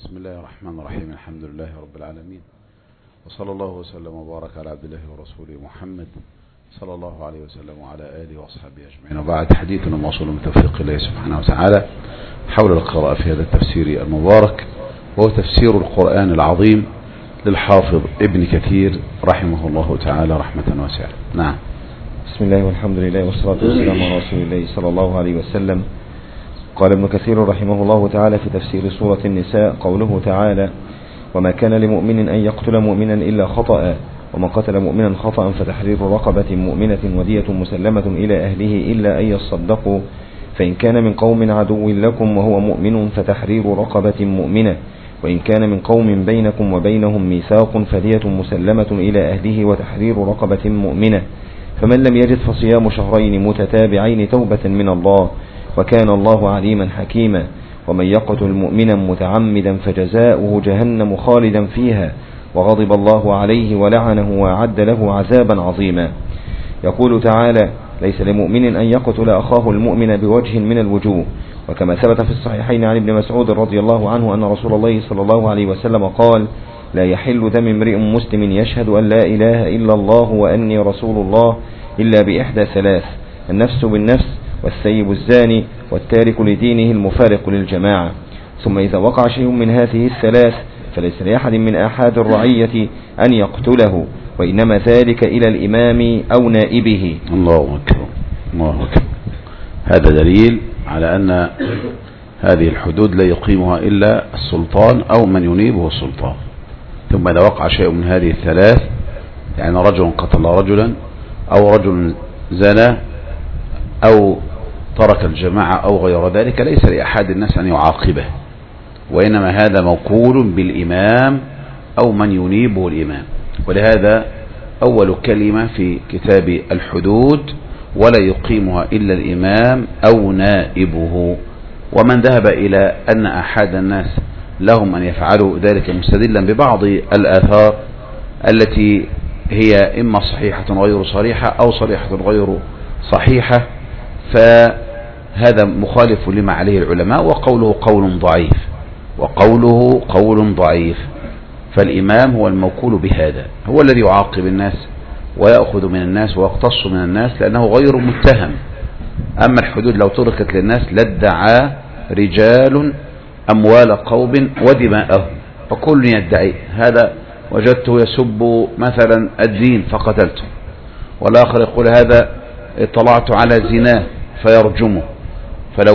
بسم الله الرحمن الرحيم. الحمد لله رب العالمين، وصلى الله وسلم وبارك على عبد الله ورسوله محمد صلى الله عليه وسلم وعلى آله وأصحابه أجمعين. وبعد، حديثنا موصول من توفيق الله سبحانه وتعالى حول القراءة في هذا التفسير المبارك، وهو تفسير القرآن العظيم للحافظ ابن كثير رحمه الله تعالى رحمة واسعة. نعم. بسم الله والحمد لله والصلاة والسلام على رسول الله صلى الله عليه وسلم. قال ابن كثير رحمه الله تعالى في تفسير سورة النساء قوله تعالى: وما كان لمؤمن أن يقتل مؤمنا إلا خطأ، ومن قتل مؤمنا خطأ فتحرير رقبة مؤمنة ودية مسلمة إلى أهله إلا أن يصدقوا، فإن كان من قوم عدو لكم وهو مؤمن فتحرير رقبة مؤمنة، وإن كان من قوم بينكم وبينهم ميثاق فدية مسلمة إلى أهله وتحرير رقبة مؤمنة، فمن لم يجد فصيام شهرين متتابعين توبة من الله، وكان الله عليما حكيما. ومن يقتل مؤمنا متعمدا فجزاؤه جهنم خالدا فيها وغضب الله عليه ولعنه وأعد له عذابا عظيما. يقول تعالى: ليس لمؤمن أن يقتل أخاه المؤمن بوجه من الوجوه. وكما ثبت في الصحيحين عن ابن مسعود رضي الله عنه أن رسول الله صلى الله عليه وسلم قال: لا يحل دم امرئ مسلم يشهد أن لا إله إلا الله وأني رسول الله إلا بإحدى ثلاث: النفس بالنفس، والثيب الزاني، والتارك لدينه المفارق للجماعة. ثم إذا وقع شيء من هذه الثلاث فليس لأحد من أحد الرعية أن يقتله، وإنما ذلك إلى الإمام أو نائبه. الله أكبر، الله أكبر. هذا دليل على أن هذه الحدود لا يقيمها إلا السلطان أو من ينيبه السلطان. ثم إذا وقع شيء من هذه الثلاث، يعني رجل قتل رجلا، أو رجل زنى، أو ترك الجماعة أو غير ذلك، ليس لأحد الناس أن يعاقبه، وإنما هذا موكول بالإمام أو من ينيبه الإمام. ولهذا أول كلمة في كتاب الحدود: ولا يقيمها إلا الإمام أو نائبه. ومن ذهب إلى أن أحد الناس لهم أن يفعلوا ذلك مستدلا ببعض الآثار التي هي إما صحيحة غير صريحة أو صريحة غير صحيحة، فهذا مخالف لما عليه العلماء، وقوله قول ضعيف، وقوله قول ضعيف. فالإمام هو الموكول بهذا، هو الذي يعاقب الناس ويأخذ من الناس ويقتص من الناس، لأنه غير متهم. أما الحدود لو تركت للناس لادعى رجال أموال قوم ودماءهم، فكل يدعي هذا وجدته يسب مثلا الدين فقتلته، والآخر يقول هذا اطلعت على زناه فيرجمه. فلو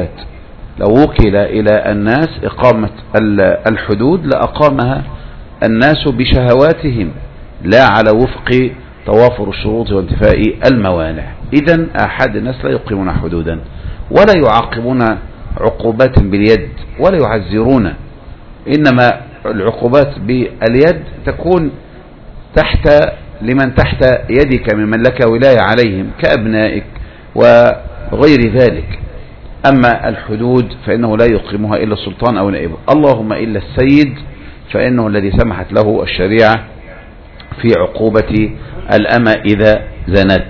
وكل إلى الناس إقامة الحدود لأقامها الناس بشهواتهم، لا على وفق توافر الشروط وانتفاء الموانع. إذن أحد الناس لا يقيمون حدودا، ولا يعاقبون عقوبات باليد، ولا يعزرون. إنما العقوبات باليد تكون لمن تحت يدك ممن لك ولاية عليهم كأبنائك وغير ذلك. أما الحدود فإنه لا يقيمها إلا السلطان أو نائبه، اللهم إلا السيد، فإنه الذي سمحت له الشريعة في عقوبة الأمة إذا زنت.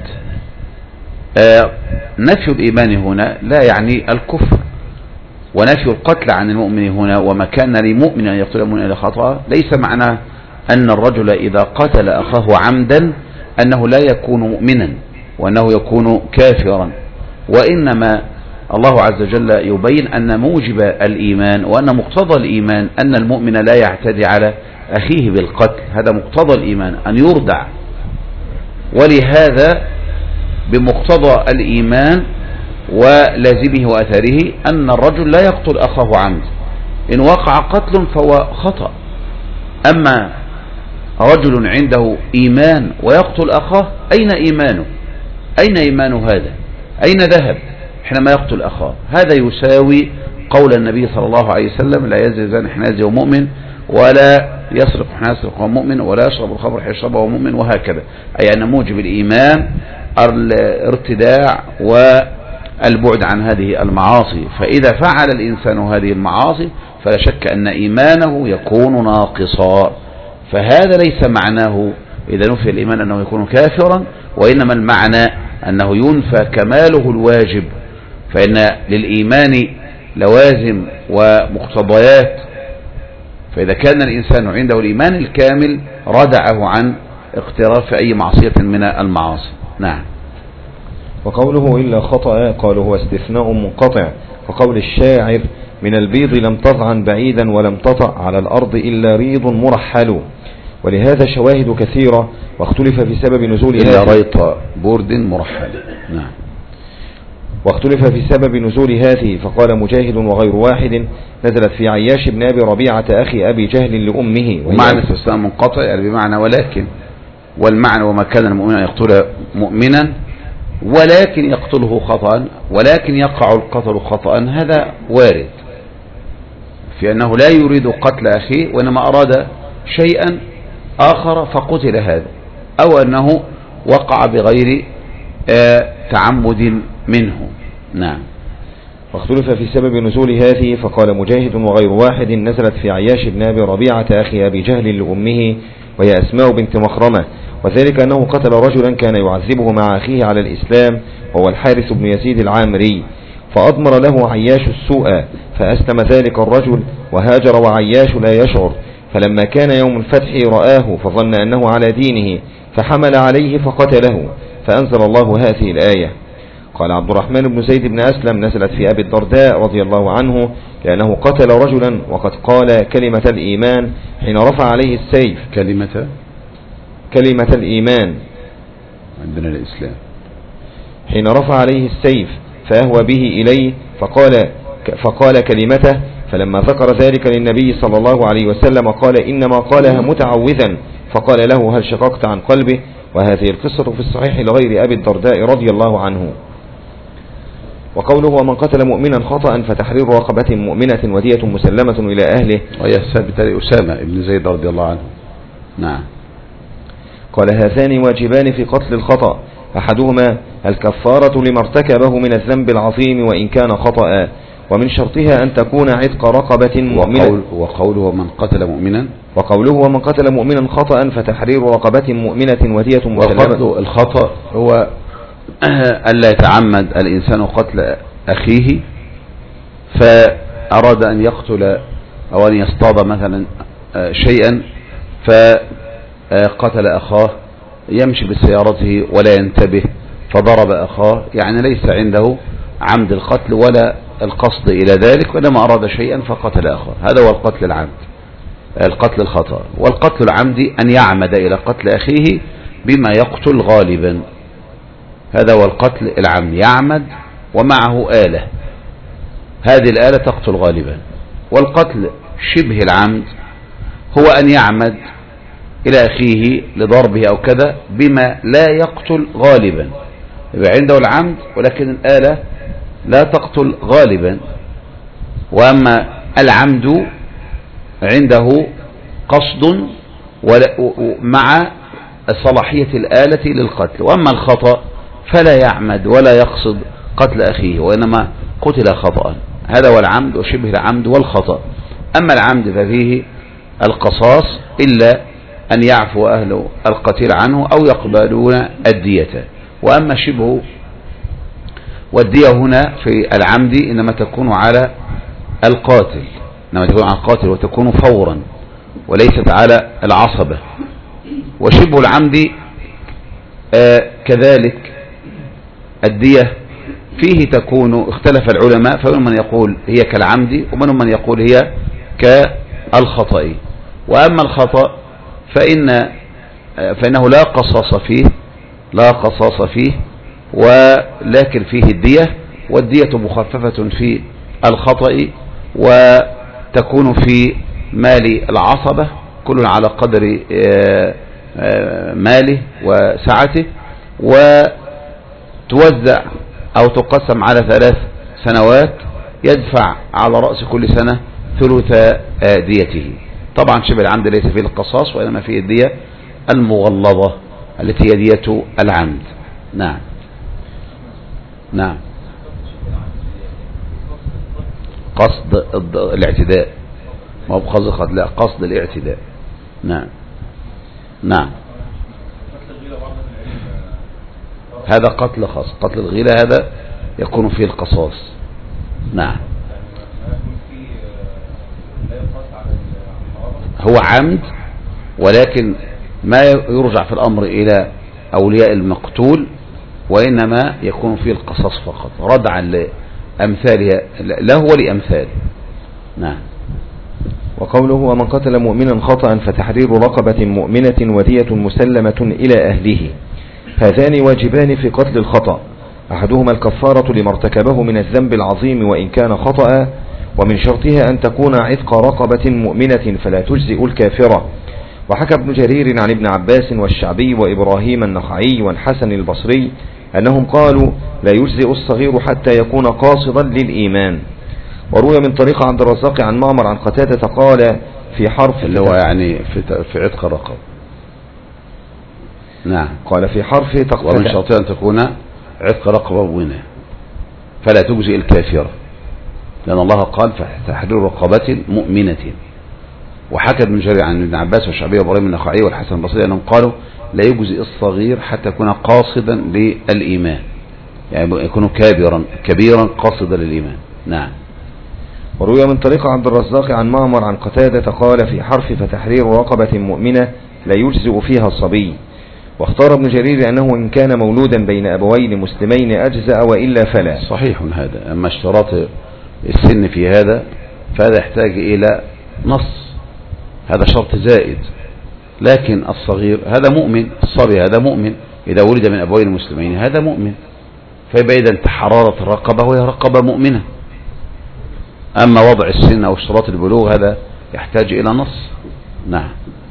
نفي الإيمان هنا لا يعني الكفر، ونفي القتل عن المؤمن هنا: وما كان لمؤمن أن يقتل مؤمنا إلا خطأ، ليس معنى أن الرجل إذا قتل أخاه عمدا أنه لا يكون مؤمنا وأنه يكون كافرا، وإنما الله عز وجل يبين أن موجب الإيمان وأن مقتضى الإيمان أن المؤمن لا يعتدي على أخيه بالقتل. هذا مقتضى الإيمان أن يردع. ولهذا بمقتضى الإيمان ولازمه وأثره أن الرجل لا يقتل أخاه عمد، إن وقع قتل فهو خطأ. أما رجل عنده إيمان ويقتل أخاه، أين إيمانه؟ أين إيمان هذا؟ أين ذهب حينما يقتل أخاه؟ هذا يساوي قول النبي صلى الله عليه وسلم: لا يزني زاني حين يزني وهو مؤمن، ولا يسرق حين يسرق وهو مؤمن، ولا يشرب الخمر حين يشربه وهو مؤمن، وهكذا. أي أن موجب الإيمان الارتداع والبعد عن هذه المعاصي. فإذا فعل الإنسان هذه المعاصي فلا شك أن إيمانه يكون ناقصا. فهذا ليس معناه إذا نفي الإيمان أنه يكون كافرا، وإنما المعنى أنه ينفى كماله الواجب. فإن للإيمان لوازم ومقتضيات فإذا كان الإنسان عنده الإيمان الكامل ردعه عن اقتراف أي معصية من المعاصي. نعم. وقوله إلا خطأ قالوا هو استثناء منقطع، وقول الشاعر من البيض لم تضعن بعيدا ولم تطع على الأرض إلا ريض مرحل. ولهذا شواهد كثيرة، واختلف في سبب نزول إلا ريط برد مرحل. نعم. واختلف في سبب نزول هذه، فقال مجاهد وغير واحد نزلت في عياش بن أبي ربيعة أخي أبي جهل لأمه. ومعنى استثناء منقطع يعني بمعنى ولكن، والمعنى وما كان المؤمن أن يقتل مؤمنا ولكن يقتله خطأ، ولكن يقع القتل خطأ، هذا وارد في أنه لا يريد قتل أخيه وإنما أراد شيئا آخر فقتل هذا، أو أنه وقع بغير تعمد منه. نعم. واختلف في سبب نزول هذه، فقال مجاهد وغير واحد نزلت في عياش بن أبي ربيعة أخي أبي جهل لأمه وهي أسماء بنت مخرمة، وذلك أنه قتل رجلا كان يعذبه مع أخيه على الإسلام وهو الحارث بن يزيد العامري، فأضمر له عياش السوء فأسلم ذلك الرجل وهاجر وعياش لا يشعر، فلما كان يوم الفتح رآه فظن أنه على دينه فحمل عليه فقتله، فأنزل الله هذه الآية. قال عبد الرحمن بن زيد بن أسلم نزلت في أبي الدرداء رضي الله عنه لأنه قتل رجلا وقد قال كلمة الإيمان حين رفع عليه السيف. كلمة الإيمان عندنا الإسلام. حين رفع عليه السيف فأهوى به إليه فقال كلمته، فلما ذكر ذلك للنبي صلى الله عليه وسلم قال إنما قالها متعوذا، فقال له هل شققت عن قلبه؟ وهذه القصة في الصحيح لغير أبي الدرداء رضي الله عنه. وقوله ومن قتل مؤمنا خطأ فتحرير رقبة مؤمنة ودية مسلمة إلى أهله، وهي ثابت لأسامة بن زيد رضي الله عنه. نعم. قال هذان واجبان في قتل الخطأ، أحدهما الكفارة لما ارتكبه من الذنب العظيم وإن كان خطأ، ومن شرطها أن تكون عتق رقبة مؤمنة. وقوله ومن قتل مؤمنا خطأ فتحرير رقبة مؤمنة ودية مسلمة. الخطأ هو ألا يتعمد الإنسان قتل أخيه فأراد أن يقتل أو أن يصطاد مثلا شيئا فقتل أخاه، يمشي بسيارته ولا ينتبه فضرب أخاه، يعني ليس عنده عمد القتل ولا القصد إلى ذلك، وإنما أراد شيئا فقتل أخاه. هذا هو القتل العمد، القتل الخطأ. والقتل العمدي أن يعمد إلى قتل أخيه بما يقتل غالبا، هذا هو القتل العمد، يعمد ومعه آلة، هذه الآلة تقتل غالبا. والقتل شبه العمد هو أن يعمد إلى أخيه لضربه أو كذا بما لا يقتل غالبا، يبقى عنده العمد ولكن الآلة لا تقتل غالبا. وأما العمد عنده قصد مع صلاحية الآلة للقتل، وأما الخطأ فلا يعمد ولا يقصد قتل أخيه وإنما قتل خطأ، هذا هو العمد وشبه العمد والخطأ. أما العمد ففيه القصاص إلا أن يعفو أهل القتيل عنه أو يقبلون الدية. وأما شبه والدية هنا في العمد إنما تكون على القاتل، إنما تكون على القاتل وتكون فورا وليست على العصبة. وشبه العمد كذلك الدية فيه تكون، اختلف العلماء، فمن من يقول هي كالعمد ومن من يقول هي كالخطأ. وأما الخطأ فإنه لا قصاص فيه ولكن فيه الدية، والدية مخففة في الخطأ وتكون في مال العصبة كل على قدر ماله وسعته، وتوزع أو تقسم على 3 سنوات، يدفع على رأس كل سنة ثلث ديته. طبعا شبه العمد ليس فيه القصاص وإنما فيه الدية المغلظة التي هي دية العمد. نعم. نعم. قصد الاعتداء، ما هو بقصد لا، قصد الاعتداء. نعم. نعم. هذا قتل خاص، قتل الغيلة هذا يكون فيه القصاص. نعم. هو عمد، ولكن ما يرجع في الأمر إلى أولياء المقتول، وإنما يكون فيه القصاص فقط ردعا لأمثالها له ولأمثال. نعم. وقوله ومن قتل مؤمنا خطأ فتحرير رقبة مؤمنة ودية مسلمة إلى أهله، هذان واجبان في قتل الخطأ، أحدهما الكفارة لما ارتكبه من الذنب العظيم وإن كان خطأ، ومن شرطها أن تكون عتق رقبة مؤمنة فلا تجزئ الكافرة. وحكى ابن جرير عن ابن عباس والشعبي وإبراهيم النخعي والحسن البصري أنهم قالوا لا يجزئ الصغير حتى يكون قاصدا للإيمان. وروي من طريق عبد الرزاق عن معمر عن قتادة قال في حرف اللي هو يعني في عتق الرقبة. نعم. قال في حرف ومن شرطها أن تكون عتق رقبة مؤمنة فلا تجزئ الكافرة، لأن الله قال فتحرير رقبة مؤمنة. وحكى ابن جرير عن ابن عباس والشعبي وابراهيم النخعي والحسن البصري أنهم قالوا لا يجزئ الصغير حتى يكون قاصدا للإيمان، يعني يكون كبيرا قاصدا للإيمان. نعم. وروي من طريق عبد الرزاق عن معمر عن قتادة قال في حرف فتحرير رقبة مؤمنة لا يجزئ فيها الصبي. واختار ابن جرير أنه إن كان مولودا بين أبوين مسلمين أجزأ وإلا فلا. صحيح هذا. أما اشتراط السن في هذا فهذا يحتاج إلى نص، هذا شرط زائد. لكن الصغير هذا مؤمن، الصبي هذا مؤمن، إذا ولد من أبوين مسلمين هذا مؤمن، فيبقى إذا حرارة الرقبة وهي رقبة مؤمنة. أما وضع السن أو اشتراط البلوغ هذا يحتاج إلى نص. نعم.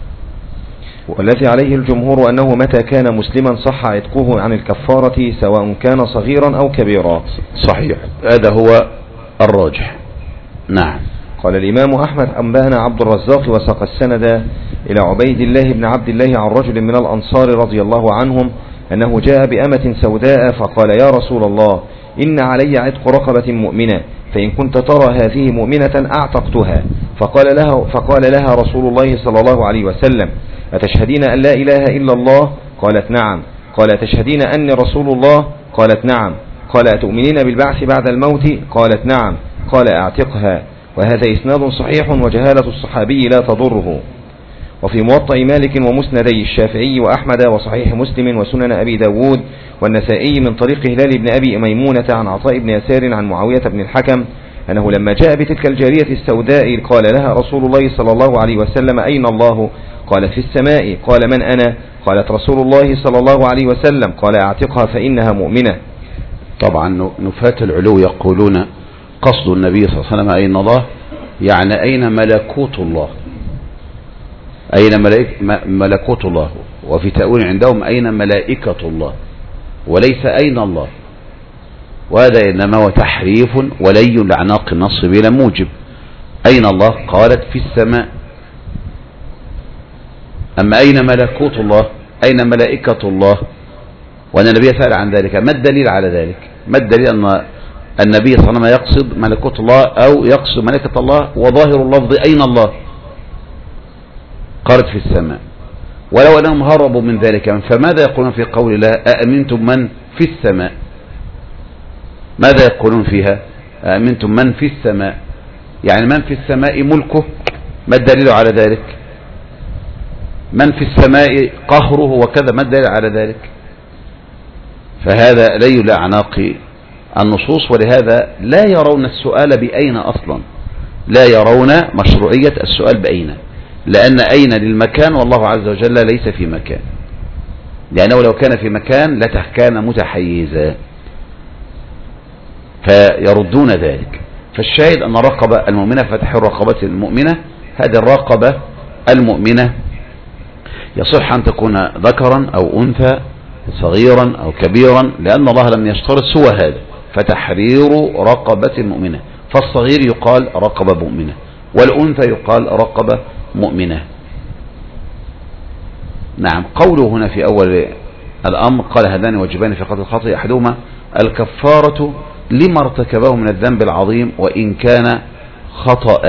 والذي عليه الجمهور أنه متى كان مسلما صح عتقه عن الكفارة سواء كان صغيرا أو كبيرا. صحيح، هذا هو الراجح. نعم. قال الإمام أحمد أنبأنا عبد الرزاق وساق السند إلى عبيد الله بن عبد الله عن رجل من الأنصار رضي الله عنهم أنه جاء بأمة سوداء فقال يا رسول الله إن علي عتق رقبة مؤمنة، فإن كنت ترى هذه مؤمنة أعتقتها. فقال لها رسول الله صلى الله عليه وسلم أتشهدين أن لا إله إلا الله؟ قالت نعم. قال أتشهدين أني رسول الله؟ قالت نعم. قال أتؤمنين بالبعث بعد الموت؟ قالت نعم. قال أعتقها. وهذا إسناد صحيح وجهالة الصحابي لا تضره. وفي موطأ مالك ومسندي الشافعي وأحمد وصحيح مسلم وسنن أبي داود والنسائي من طريق هلال بن أبي ميمونة عن عطاء بن يسار عن معاوية بن الحكم أنه لما جاء بتلك الجارية السوداء قال لها رسول الله صلى الله عليه وسلم أين الله؟ قالت في السماء. قال من أنا؟ قالت رسول الله صلى الله عليه وسلم. قال أعتقها فإنها مؤمنة. طبعا نفاة العلو يقولون قصد النبي صلى الله عليه وسلم أين الله يعني أين ملكوت الله، أين ملكوت الله، وفي تأويل عندهم أين ملائكة الله، وليس أين الله. وهذا إنما هو تحريف ولي لعناق النص بلا موجب. أين الله؟ قالت في السماء. أما أين ملكوت الله، أين ملائكة الله، وأن النبي سأل عن ذلك. ما الدليل على ذلك؟ ما الدليل أن النبي صلى الله عليه وسلم يقصد ملكوت الله أو يقصد ملكة الله وظاهر اللفظ أين الله؟ قالت في السماء. ولو أنهم هربوا من ذلك فماذا يقولون في قول الله أأمنتم من في السماء؟ ماذا يقولون فيها؟ أأمنتم من في السماء، يعني من في السماء ملكه. ما الدليل على ذلك؟ من في السماء قهره وكذا، ما الدليل على ذلك؟ فهذا لي لأعناق النصوص، ولهذا لا يرون السؤال بأين أصلا، لا يرون مشروعية السؤال بأين، لأن أين للمكان والله عز وجل ليس في مكان، لأنه لو كان في مكان لكان متحيزا، فيردون ذلك. فالشاهد أن الرقبة المؤمنة فتح الرقبة المؤمنة، هذه الرقبة المؤمنة يصح أن تكون ذكرا أو أنثى، صغيرا أو كبيرا، لأن الله لم يشترط سوى هذا، فتحرير رقبة مؤمنة. فالصغير يقال رقبة مؤمنة، والأنثى يقال رقبة مؤمنة. نعم. قوله هنا في أول الأمر قال هذان واجبان في قتل الخطأ، أحدهما الكفارة لما ارتكبه من الذنب العظيم وإن كان خطأ.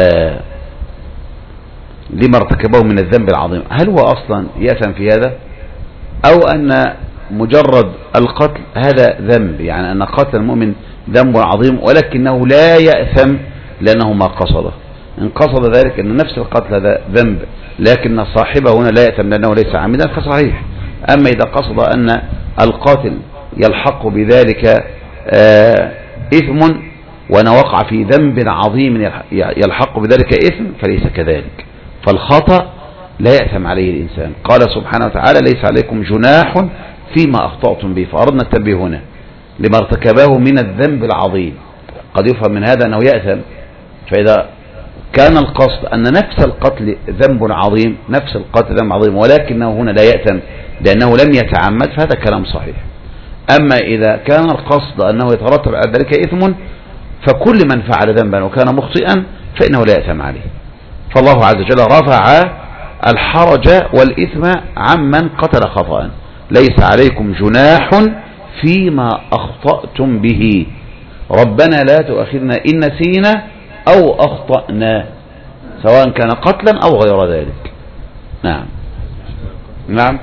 لما ارتكبه من الذنب العظيم، هل هو أصلا يأثم في هذا، أو أن مجرد القتل هذا ذنب، يعني أن قتل المؤمن ذنب عظيم ولكنه لا يأثم لأنه ما قصده. إن قصد ذلك أن نفس القتل هذا ذنب لكن صاحبه هنا لا يأثم لأنه ليس عامدا فصحيح. أما إذا قصد أن القاتل يلحق بذلك إثم وأنا وقع في ذنب عظيم يلحق بذلك إثم فليس كذلك، فالخطأ لا يأثم عليه الإنسان. قال سبحانه وتعالى ليس عليكم جناح فيما أخطأتم به، فأردنا التنبيه هنا لما ارتكباه من الذنب العظيم. قد يفهم من هذا أنه يأثم، فإذا كان القصد أن نفس القتل ذنب عظيم، نفس القتل ذنب عظيم ولكنه هنا لا يأثم لأنه لم يتعمد، فهذا كلام صحيح. أما إذا كان القصد أنه يترتب على ذلك إثم فكل من فعل ذنبا وكان مخطئا فإنه لا يأثم عليه. فالله عز وجل رفع الحرج والإثم عمن قتل خطأ. ليس عليكم جناح فيما أخطأتم به ربنا لا تؤاخذنا إن نسينا أو أخطأنا، سواء كان قتلا أو غير ذلك. نعم نعم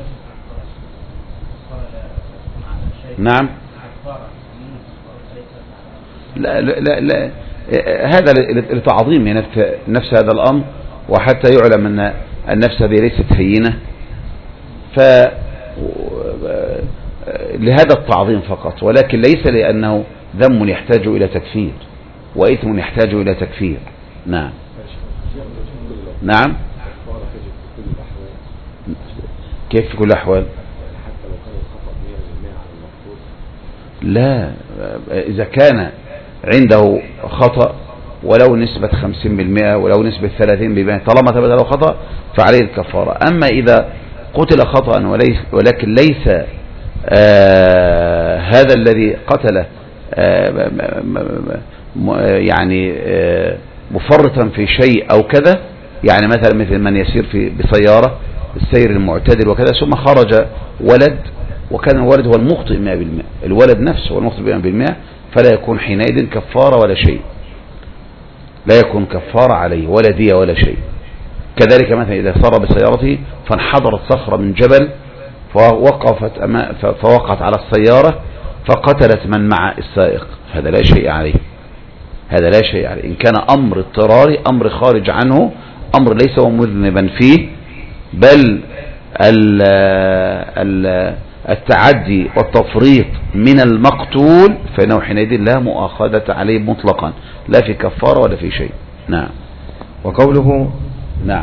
نعم. لا لا لا, لا. هذا لتعظيم نفس هذا الأمر، وحتى يعلم أن النفس هذه ليست هينة، لهذا التعظيم فقط، ولكن ليس لأنه ذنب يحتاج إلى تكفير وإثم يحتاج إلى تكفير. نعم نعم. كيف في كل الأحوال؟ لا، إذا كان عنده خطأ ولو نسبة 50% ولو نسبة 30% طالما ثبت له خطأ فعليه الكفارة. أما إذا قتل خطأ ولكن ليس هذا الذي قتله يعني مفرطا في شيء أو كذا، يعني مثل من يسير بسيارة السير المعتدل وكذا ثم خرج ولد وكان الولد هو المخطئ 100%، الولد نفسه هو المخطئ 100%، فلا يكون حينئذ كفارة ولا شيء، لا يكون كفارة عليه ولا دية ولا شيء. كذلك مثلا إذا سار بسيارته فانحدرت صخرة من جبل فوقعت على السيارة فقتلت من مع السائق، هذا لا شيء عليه، هذا لا شيء عليه. إن كان أمر اضطراري، أمر خارج عنه، أمر ليس هو مذنبا فيه، بل التعدي والتفريط من المقتول فإنه حينئذ لا مؤاخذة عليه مطلقا، لا في كفارة ولا في شيء. نعم. وقوله نعم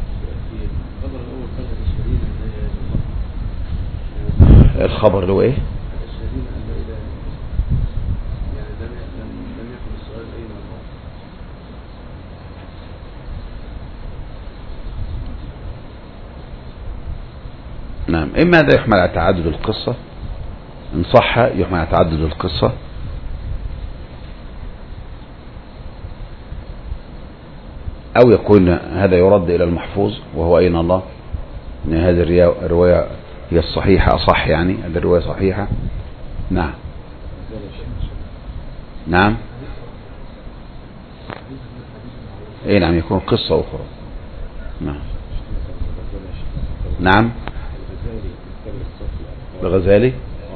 الخبر له ايه؟ نعم. إما هذا يحمل على تعدد القصة، إن صح يحمل على تعدد القصة، أو يكون هذا يرد إلى المحفوظ وهو أين الله، إن هذه الرواية هي الصحيحة أصح، يعني هذه الرواية صحيحة. نعم نعم. إيه نعم، يكون قصة أخرى. نعم نعم. الغزالي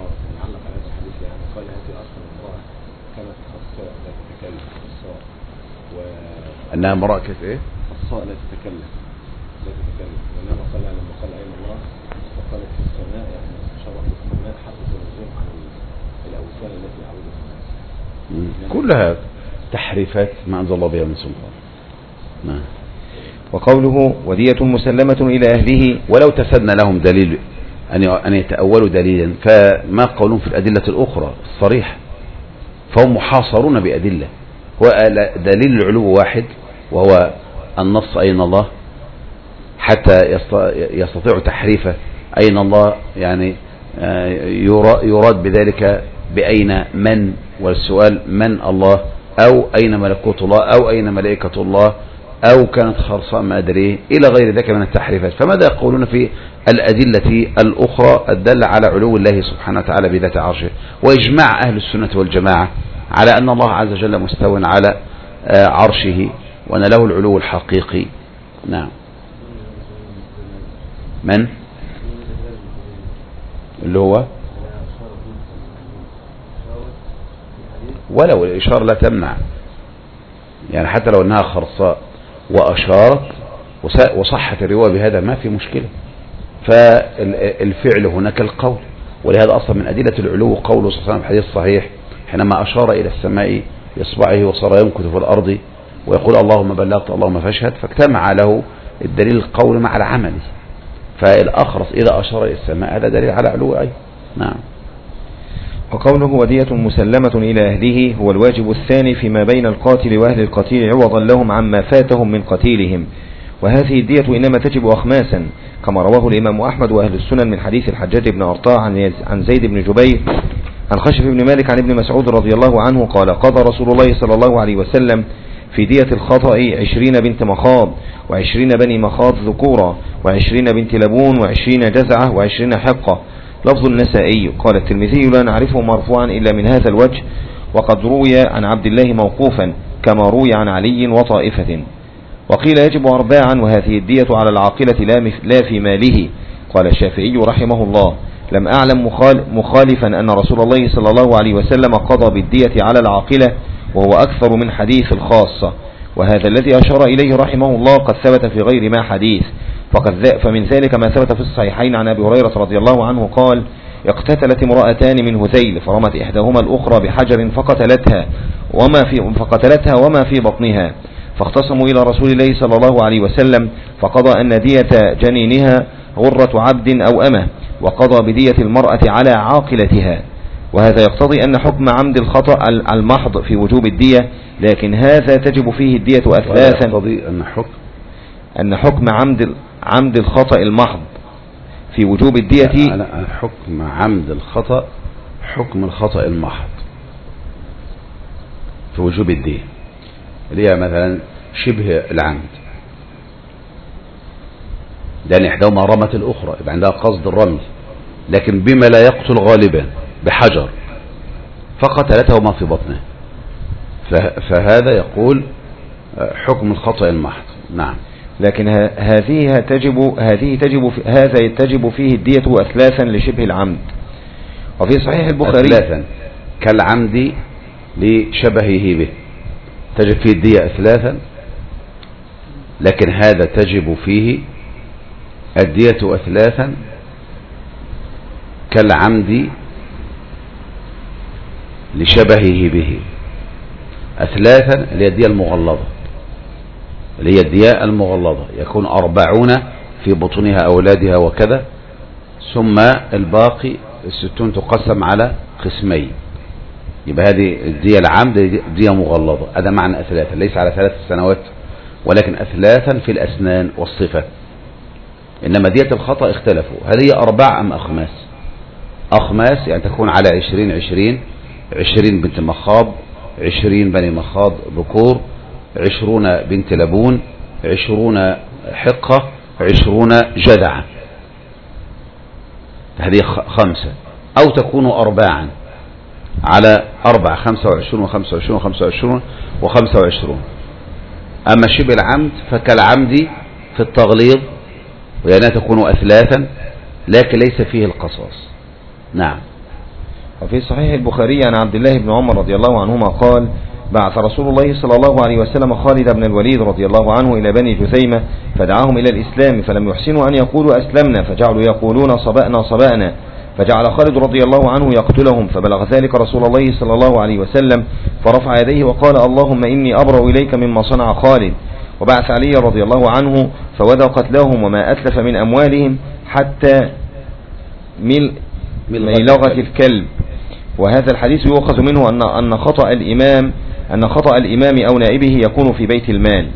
أنها امرأة كيف إيه؟ الصاء لا تتكلم، لا تتكلم، وإنما قال لما قال أين الله وقالت في السماء، يعني شرف السماء حتى تنزل عن الأوثان التي يعبدها الناس. كلها تحريفات ما أنزل الله بها من سلطان. نعم. وقوله ودية مسلمة إلى أهله، ولو تسدنا لهم دليل أن يتأولوا دليلا، فما قولون في الأدلة الأخرى الصريحة، فهم محاصرون بأدلة. هو دليل العلو واحد وهو النص أين الله، حتى يستطيع تحريفه أين الله، يعني يراد بذلك بأين من، والسؤال من الله، أو أين ملكوت الله، أو أين ملائكة الله، أو كانت خرصاء ما أدري إلى غير ذلك من التحريفات. فماذا يقولون في الأدلة الأخرى الدالة على علو الله سبحانه وتعالى بذات عرشه، وإجماع أهل السنة والجماعة على أن الله عز وجل مستوى على عرشه وأن له العلو الحقيقي. نعم. من اللي هو ولو الإشارة لا تمنع، يعني حتى لو أنها خرصاء وأشارت وصحت الرواية بهذا ما في مشكلة. فالفعل هناك القول، ولهذا أصلا من أدلة العلو قوله صلى الله عليه وسلم في الحديث الصحيح حينما أشار إلى السماء بإصبعه وصار يمكث في الأرض ويقول اللهم بلغت اللهم فاشهد، فاجتمع له الدليل القول مع العمل. فالأخرس إذا أشار إلى السماء هذا دليل على علو أي. نعم. وقوله ودية مسلمة إلى أهله هو الواجب الثاني فيما بين القاتل وأهل القتيل عوضا لهم عما فاتهم من قتيلهم، وهذه الدية إنما تجب أخماسا كما رواه الإمام أحمد وأهل السنن من حديث الحجاج بن أرطاع عن زيد بن جبير عن خشف بن مالك عن ابن مسعود رضي الله عنه قال قضى رسول الله صلى الله عليه وسلم في دية الخطأ 20 بنت مخاض 20 بني مخاض ذكورا 20 بنت لبون 20 جزعة 20 حقة. لفظ النسائي. قال الترمذي لا نعرفه مرفوعا إلا من هذا الوجه، وقد روي عن عبد الله موقوفا كما روي عن علي وطائفة. وقيل يجب 4، وهذه الدية على العاقلة لا في ماله. قال الشافعي رحمه الله لم أعلم مخالفا أن رسول الله صلى الله عليه وسلم قضى بالدية على العاقلة، وهو أكثر من حديث الخاصة، وهذا الذي أشار إليه رحمه الله قد ثبت في غير ما حديث. فمن ذلك ما ثبت في الصحيحين عن أبي هريرة رضي الله عنه قال اقتتلت امرأتان من هذيل فرمت إحداهما الأخرى بحجر فقتلتها وما في بطنها، فاختصموا إلى رسول الله صلى الله عليه وسلم فقضى أن دية جنينها غرة عبد أو أمه، وقضى بدية المرأة على عاقلتها. وهذا يقتضي أن حكم عمد الخطأ المحض في وجوب الدية، لكن هذا تجب فيه الدية أثلاثا. يقتضي أن حكم عمد الخطأ المحض في وجوب الدية حكم عمد الخطأ حكم الخطأ المحض في وجوب الدية، اللي هي مثلا شبه العمد، لأن إحداهما رمت الأخرى يبقى عندها قصد الرمي، لكن بما لا يقتل غالبا بحجر فقتلته وما في بطنه، فهذا يقول حكم الخطأ المحض. نعم. لكن هذا تجب فيه الدية أثلاثا لشبه العمد. وفي صحيح البخاري أثلاثا كالعمد لشبهه به تجب فيه الدية أثلاثا، لكن هذا تجب فيه الدية أثلاثا كالعمد لشبهه به. أثلاثا اللي هي الدية المغلظة، اللي هي الدية المغلظة يكون 40 في بطونها أولادها وكذا، ثم الباقي 60 تقسم على قسمين، يبقى هذه الدية العمد دية مغلظة. هذا معنى أثلاثا، ليس على 3 سنوات ولكن أثلاثا في الأسنان والصفة. إنما دية الخطأ اختلفوا، هل هي 4 أم أخماس؟ أخماس يعني تكون على 20 بنت مخاض 20 بني مخاض ذكور 20 بنت لبون 20 حقة 20 جذعة، هذه 5. أو تكون 4 على 4 25 و25 و25 و25. أما شبه العمد فكالعمد في التغليظ، ويعنى تكون أثلاثا لكن ليس فيه القصاص. نعم. وفي صحيح البخاري عن عبد الله بن عمر رضي الله عنهما قال بعث رسول الله صلى الله عليه وسلم خالد بن الوليد رضي الله عنه إلى بني جثيمة فدعاهم إلى الإسلام، فلم يحسنوا أن يقولوا أسلمنا فجعلوا يقولون صبأنا صبأنا، فجعل خالد رضي الله عنه يقتلهم، فبلغ ذلك رسول الله صلى الله عليه وسلم فرفع يديه وقال اللهم إني أبرأ إليك مما صنع خالد. وبعث علي رضي الله عنه فودى قتلهم وما أتلف من أموالهم حتى ميلغة الكلب. وهذا الحديث يؤخذ منه أن خطأ الإمام أو نائبه يكون في بيت المال.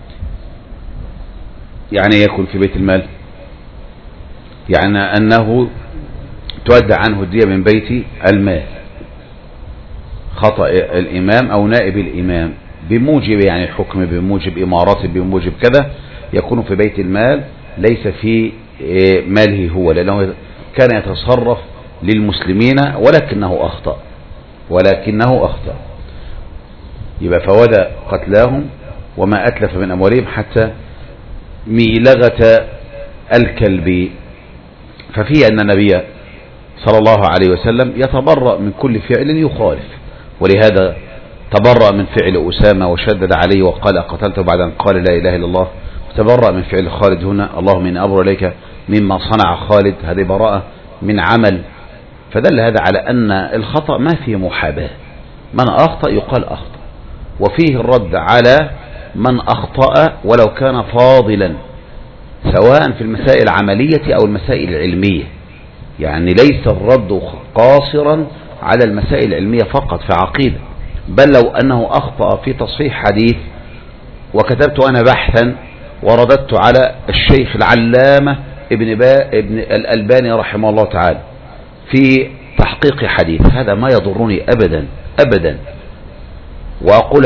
يعني يكون في بيت المال يعني أنه تودع عنه الدية من بيت المال. خطأ الإمام أو نائب الإمام بموجب يعني الحكم، بموجب إمارته، بموجب كذا، يكون في بيت المال ليس في ماله هو، لأنه كان يتصرف للمسلمين ولكنه أخطأ. يبقى فودى قتلاهم وما أتلف من أموالهم حتى ميلغة الكلب. ففي أن النبي صلى الله عليه وسلم يتبرأ من كل فعل يخالف، ولهذا تبرأ من فعل أسامة وشدد عليه وقال قتلته بعد أن قال لا إله إلا الله، وتبرأ من فعل خالد هنا اللهم إني أبرأ إليك مما صنع خالد، هذه براءة من عمل. فدل هذا على أن الخطأ ما فيه محاباة، من أخطأ يقال أخطأ، وفيه الرد على من أخطأ ولو كان فاضلا، سواء في المسائل العملية أو المسائل العلمية. يعني ليس الرد قاصرا على المسائل العلمية فقط في عقيدة، بل لو أنه أخطأ في تصحيح حديث وكتبت أنا بحثا ورددت على الشيخ العلامة ابن الألباني رحمه الله تعالى في تحقيق حديث، هذا ما يضرني أبدا أبدا، وأقول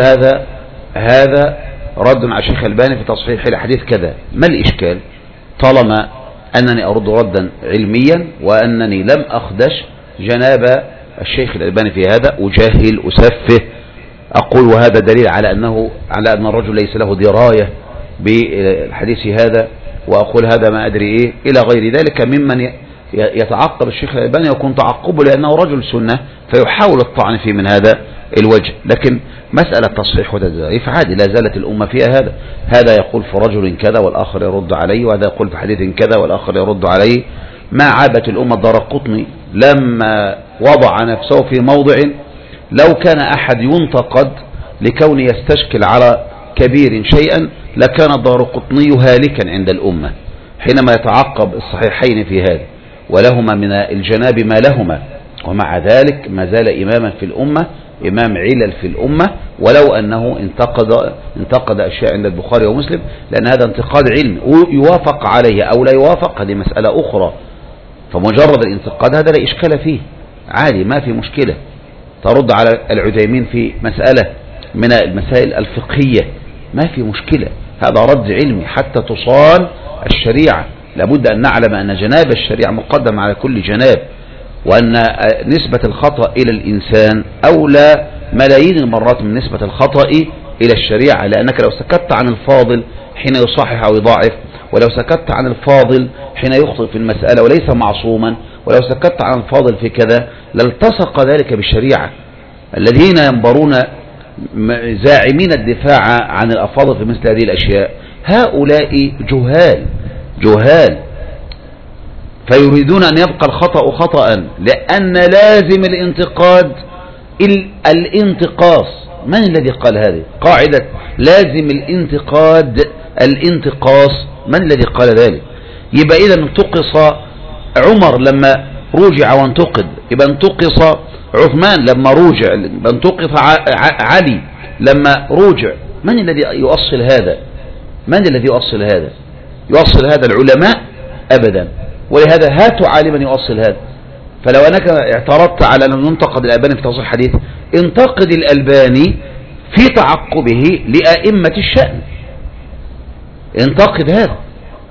هذا رد على الشيخ الألباني في تصحيح الحديث كذا، ما الإشكال؟ طالما أنني أرد ردا علميا وأنني لم أخدش جناب الشيخ الألباني في هذا، أجاهل أسفه، أقول وهذا دليل على أن الرجل ليس له دراية بالحديث هذا، وأقول هذا ما أدري إيه إلى غير ذلك ممن يتعقب الشيخ الألباني ويكون تعقبه لأنه رجل سنة فيحاول الطعن فيه من هذا الوجه. لكن مسألة تصحيح وتضعيف عادي، لا زالت الأمة فيها هذا يقول في رجل كذا والآخر يرد عليه، وهذا يقول في حديث كذا والآخر يرد عليه. ما عابت الأمة الدارقطني لما وضع نفسه في موضع لو كان أحد ينتقد لكون يستشكل على كبير شيئا لكان الدارقطني هالكا عند الأمة حينما يتعقب الصحيحين في هذا، ولهما من الجناب ما لهما، ومع ذلك ما زال إماما في الأمة، إمام علل في الأمة، ولو أنه انتقد أشياء عند البخاري ومسلم، لأن هذا انتقاد علمي يوافق عليه أو لا يوافق، هذه مسألة أخرى. فمجرد الانتقاد هذا لا إشكال فيه، عادي ما في مشكلة. ترد على العثيمين في مسألة من المسائل الفقهية ما في مشكلة، هذا رد علمي حتى تصان الشريعة. لابد أن نعلم أن جناب الشريعة مقدم على كل جناب، وأن نسبة الخطأ إلى الإنسان أولى ملايين المرات من نسبة الخطأ إلى الشريعة، لأنك لو سكت عن الفاضل حين يصحح أو يضاعف، ولو سكت عن الفاضل حين يخطئ في المسألة وليس معصوما، ولو سكت عن الفاضل في كذا لالتصق ذلك بالشريعة. الذين ينبرون زاعمين الدفاع عن الأفاضل في مثل هذه الأشياء هؤلاء جهال فيريدون أن يبقى الخطأ خطأ، لأن لازم الانتقاد الانتقاص. من الذي قال هذه قاعدة لازم الانتقاص؟ من الذي قال ذلك؟ يبقى إذا انتقص عمر لما رجع وانتقد، يبقى انتقص عثمان لما رجع، يبقى انتقص علي لما رجع. من الذي يؤصل هذا؟ يؤصل هذا العلماء أبدا، ولهذا هاتوا عالما يؤصل هذا. فلو أنك اعترضت على أن ينتقد الألباني في تصحيح الحديث، انتقد الألباني في تعقبه لأئمة الشأن، انتقد هذا.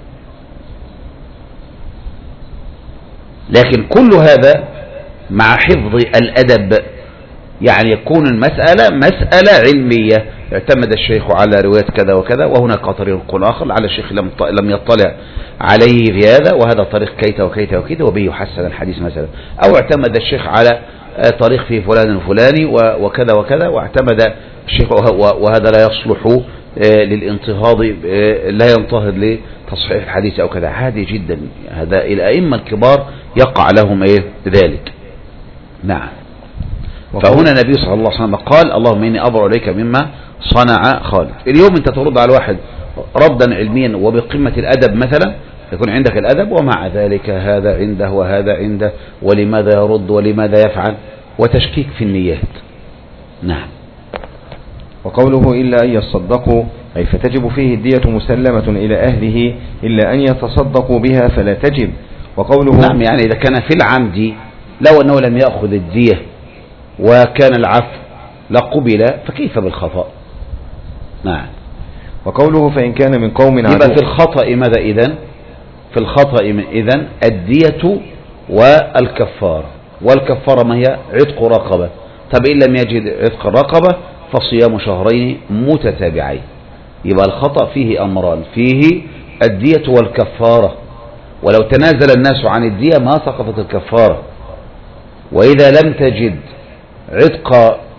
لكن كل هذا مع حفظ الأدب، يعني يكون المسألة مسألة علمية، اعتمد الشيخ على رواية كذا وكذا، وهناك طريق آخر على الشيخ لم يطلع عليه في هذا، وهذا طريق كيت وكيت وكيت وبه يحسن الحديث مثلا، أو اعتمد الشيخ على طريق فيه فلان وفلاني وكذا وكذا، واعتمد الشيخ وهذا لا يصلح للانتهاض، لا ينتهض لتصحيح الحديث أو كذا، عادي جدا. هذا الأئمة الكبار يقع لهم ذلك. نعم. فهنا النبي صلى الله عليه وسلم قال اللهم إني أبرأ إليك مما صنع خالد. اليوم أنت ترد على واحد ردا علميا وبقمة الأدب مثلا، يكون عندك الأدب، ومع ذلك هذا عنده وهذا عنده، ولماذا يرد ولماذا يفعل، وتشكيك في النيات. نعم. وقوله إلا أن يصدقوا أي فتجب فيه الدية مسلمة إلى أهله إلا أن يتصدقوا بها فلا تجب. وقوله نعم، يعني إذا كان في العمد لو أنه لم يأخذ الدية وكان العفو لقبل، فكيف بالخطأ؟ نعم. وقوله فإن كان من قوم عدو، يبقى في الخطأ ماذا إذن؟ في الخطأ إذن الدية والكفارة، والكفارة ما هي؟ عتق رقبة. طب إن لم يجد عتق الرقبة فصيام شهرين متتابعين. يبقى الخطأ فيه أمران، فيه الدية والكفارة، ولو تنازل الناس عن الدية ما سقطت الكفارة. وإذا لم تجد عتق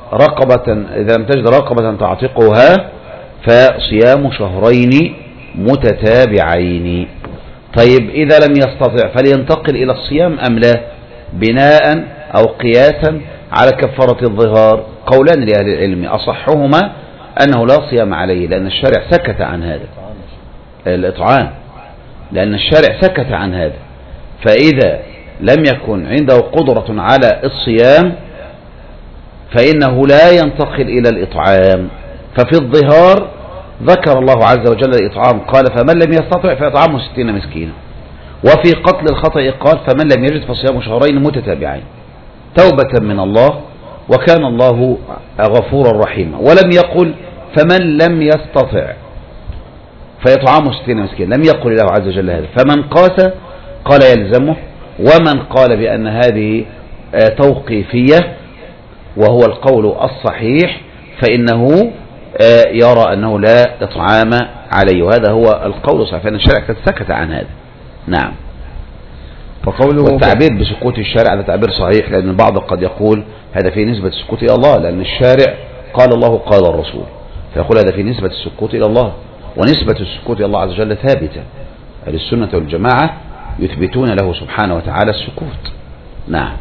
إذا لم تجد رقبة تعتقها فصيام شهرين متتابعين. طيب إذا لم يستطع فلينتقل إلى الصيام أم لا، بناء أو قياسا على كفارة الظهار؟ قولان لأهل العلم، أصحهما أنه لا صيام عليه لأن الشارع سكت عن هذا، الإطعام، لأن الشارع سكت عن هذا. فإذا لم يكن عنده قدرة على الصيام فإنه لا ينتقل إلى الإطعام. ففي الظهار ذكر الله عز وجل الإطعام، قال فمن لم يستطع فإطعامه 60 مسكينا. وفي قتل الخطأ قال فمن لم يجد فصيام شهرين متتابعين توبة من الله وكان الله غفورا رحيما. ولم يقل فمن لم يستطع فيطعامه 60 مسكينا، لم يقل الله عز وجل هذا. فمن قاس قال يلزمه، ومن قال بأن هذه توقيفية وهو القول الصحيح فإنه يرى أنه لا إطعام عليه، وهذا هو القول الصحيح، فإن الشارع قد سكت عن هذا. نعم. والتعبير بسكوت الشارع هذا تعبير صحيح، لأن البعض قد يقول هذا في نسبة السكوت إلى الله، لأن الشارع قال الله قال الرسول، فيقول هذا في نسبة السكوت إلى الله، ونسبة السكوت إلى الله عز وجل ثابتة. أهل السنة والجماعة يثبتون له سبحانه وتعالى السكوت. نعم.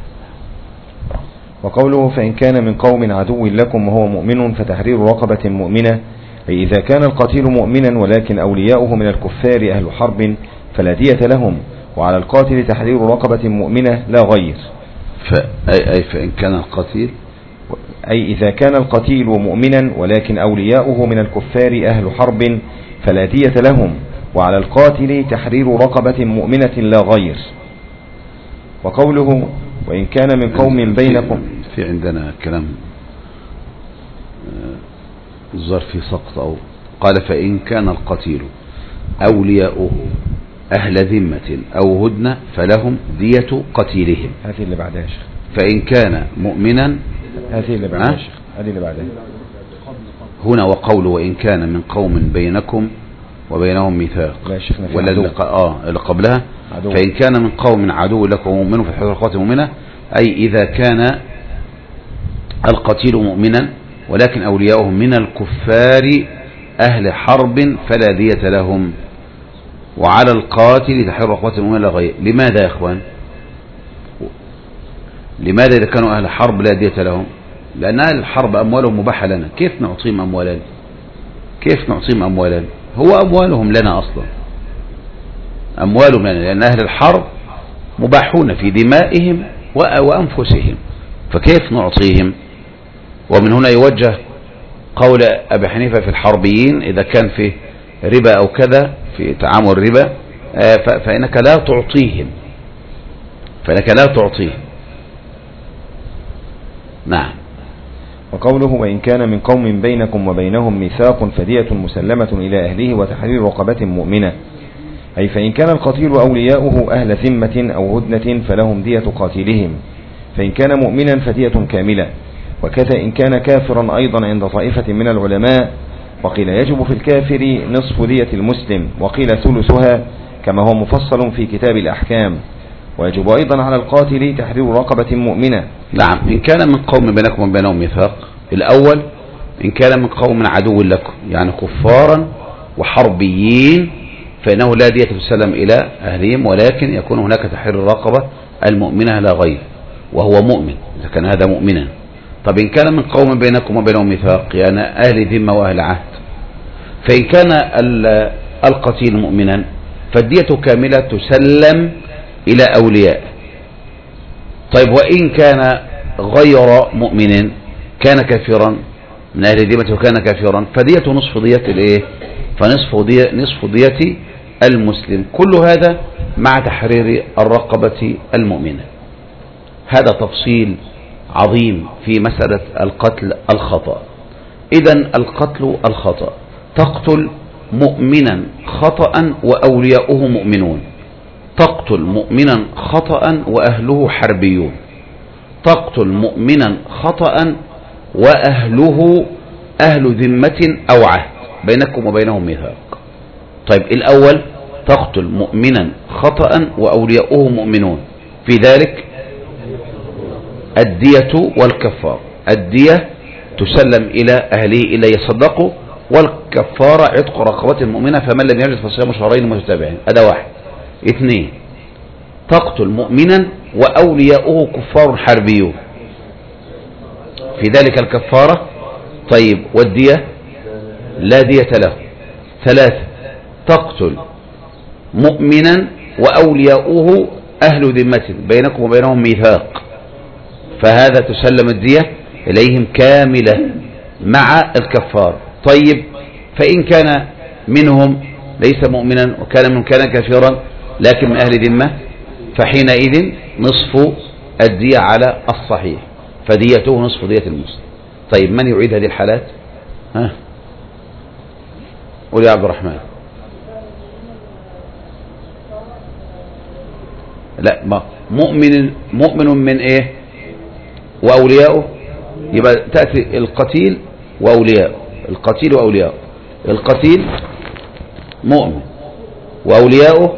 وقوله فإن كان من قوم عدو لكم وهو مؤمن فتحرير رقبة مؤمنة، أي إذا كان القتيل مؤمنا ولكن أولياؤه من الكفار أهل حرب فلا دية لهم، وعلى القاتل تحرير رقبة مؤمنة لا غير. أي فإن كان القتيل، أي إذا كان القتيل مؤمنا ولكن أولياؤه من الكفار أهل حرب فلا دية لهم، وعلى القاتل تحرير رقبة مؤمنة لا غير. وقوله وإن كان من قوم بينكم، في عندنا كلام الظرف في سقط، أو قال فإن كان القتيل أولياؤه أهل ذمة أو هدنة فلهم دية قتيلهم. هذه اللي بعدها شيخ. فإن كان مؤمنا، هذه اللي بعدها شيخ، هذه اللي بعدها هنا. وقوله وإن كان من قوم بينكم وبينهم ميثاق، ولا اللي قبلها عدو. فإن كان من قوم عدو لكم ومؤمن فحذر القاتل مؤمنة، أي إذا كان القتيل مؤمنا ولكن أولياؤهم من الكفار أهل حرب فلا دية لهم، وعلى القاتل تحرير رقبة مؤمنة لا غير. لماذا يا إخوان؟ لماذا إذا كانوا أهل حرب لا دية لهم؟ لأن أهل الحرب أموالهم مباحة لنا، كيف نعطيهم أموالا؟ كيف نعطيهم أموالا؟ هو أموالهم لنا أصلا، أموالهم لنا، لأن أهل الحرب مباحون في دمائهم وأنفسهم، فكيف نعطيهم؟ ومن هنا يوجه قول أبي حنيفة في الحربيين إذا كان في ربا أو كذا في تعامل ربا فإنك لا تعطيهم، فإنك لا تعطيهم. نعم. وقوله وإن كان من قوم بينكم وبينهم ميثاق فدية مسلمة إلى أهله وتحرير رقبة مؤمنة، أي فإن كان القتيل أولياؤه أهل ذمة أو هدنة فلهم دية قاتلهم، فإن كان مؤمنا فدية كاملة. وكذا إن كان كافرا أيضا عند طائفة من العلماء، وقيل يجب في الكافر نصف دية المسلم، وقيل ثلثها كما هو مفصل في كتاب الأحكام. ويجب أيضا على القاتل تحرير رقبة مؤمنة. نعم. إن كان من قوم بينكم وبينهم ميثاق، الأول إن كان من قوم عدو لكم يعني كفارا وحربيين فإنه لا دية تسلم إلى أهلهم، ولكن يكون هناك تحرير الرقبة المؤمنة لا غير، وهو مؤمن إذا كان هذا مؤمنا. طب إن كان من قوم بينكم وبينهم ميثاق يعني أهل ذمة وأهل عهد، فإن كان القتيل مؤمنا فالدية كاملة تسلم إلى أولياء. طيب وإن كان غير مؤمن كان كافرا من أهل ذمة وكان كافرا فدية نصف دية الإيه؟ فنصف دية المسلم. كل هذا مع تحرير الرقبة المؤمنة. هذا تفصيل عظيم في مسألة القتل الخطأ. إذن القتل الخطأ تقتل مؤمنا خطأ وأولياؤه مؤمنون، تقتل مؤمنا خطأ وأهله حربيون، تقتل مؤمنا خطأ وأهله أهل ذمة أو عهد بينكم وبينهم ميثاق. طيب الأول تقتل مؤمنا خطأ وأولياؤه مؤمنون، في ذلك الدية والكفار. الدية تسلم إلى أهله إلا يصدقوا، والكفارة عتق رقبة المؤمنة فمن لم يجد فصيام شهرين متتابعين. هذا واحد. اثنين، تقتل مؤمنا وأولياؤه كفار حربيون، في ذلك الكفارة. طيب والدية؟ لا دية له. ثلاثة، تقتل مؤمنا وأولياؤه أهل ذمة بينكم وبينهم ميثاق، فهذا تسلم الدية إليهم كاملة مع الكفار. طيب فإن كان منهم ليس مؤمنا وكان منهم كان كافرا لكن من أهل ذمة، فحينئذ نصف الدية على الصحيح، فديته نصف دية المسلم. طيب من يعيد هذه الحالات؟ قول يا عبد الرحمن. لا، ما مؤمن من ايه واولياؤه، يبقى تأتي القتيل واولياؤه. القتيل واولياؤه، القتيل مؤمن واولياؤه،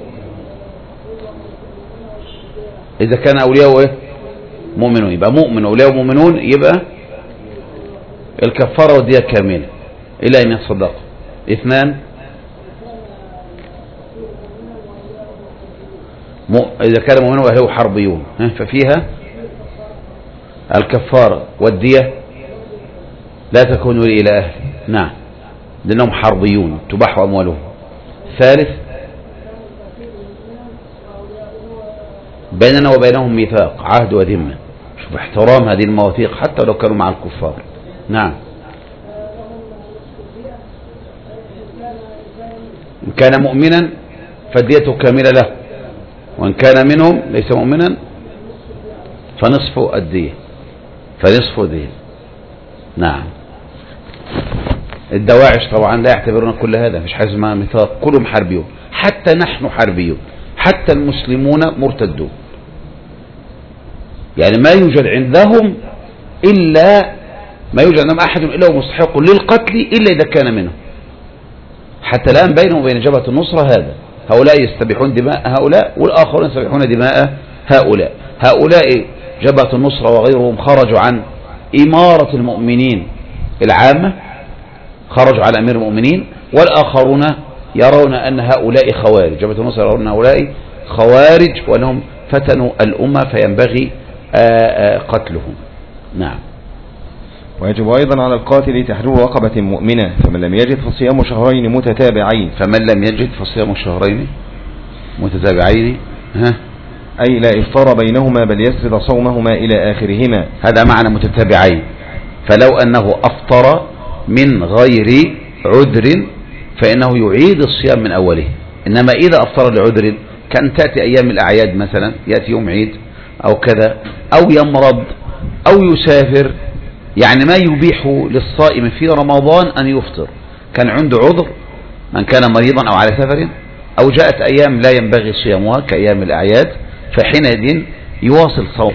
اذا كان اولياؤه ايه مؤمنون يبقى مؤمن واولياؤه مؤمنون، يبقى الكفارة والدية كاملة الى ان يتصدقوا. اثنان، إذا كان مؤمن وأهله حربيون ففيها الكفارة والدية لا تكون إلى أهله، نعم، لأنهم حربيون تباح أموالهم. ثالث، بيننا وبينهم ميثاق، عهد وذمة، شوف احترام هذه المواثيق حتى لو كانوا مع الكفار. نعم، إن كان مؤمنا فديته كاملة له، وإن كان منهم ليس مؤمنا فنصف الدية، فنصف الدية. نعم. الدواعش طبعا لا يعتبرون كل هذا، مش حاجة اسمها ميثاق، كلهم حربيون، حتى نحن حربيون، حتى المسلمون مرتدون، يعني ما يوجد عندهم أحد إلا هو مستحق للقتل إلا إذا كان منهم. حتى الآن بينهم وبين جبهة النصرة هذا، هؤلاء يستبيحون دماء هؤلاء والآخرون يستبيحون دماء هؤلاء. هؤلاء جبهة النصرة وغيرهم خرجوا عن إمارة المؤمنين العامة، خرجوا على أمير المؤمنين، والآخرون يرون أن هؤلاء خوارج. جبهة النصرة يرون أن هؤلاء خوارج وأنهم فتنوا الأمة فينبغي قتلهم. نعم. ويجب أيضا على القاتل تحرير رقبة مؤمنة، فمن لم يجد فصيام شهرين متتابعين. فمن لم يجد فصيام شهرين متتابعين، أي لا إفطار بينهما بل يسرد صومهما إلى آخرهما. هذا معنى متتابعين. فلو أنه أفطر من غير عذر فإنه يعيد الصيام من أوله. إنما إذا أفطر لعذر، كان تأتي أيام الأعياد مثلا، يأتي يوم عيد أو كذا، أو يمرض أو يسافر، يعني ما يبيح للصائم في رمضان أن يفطر، كان عنده عذر، من كان مريضا أو على سفر، أو جاءت أيام لا ينبغي صيامها كأيام الأعياد، فحينئذ يواصل صوم.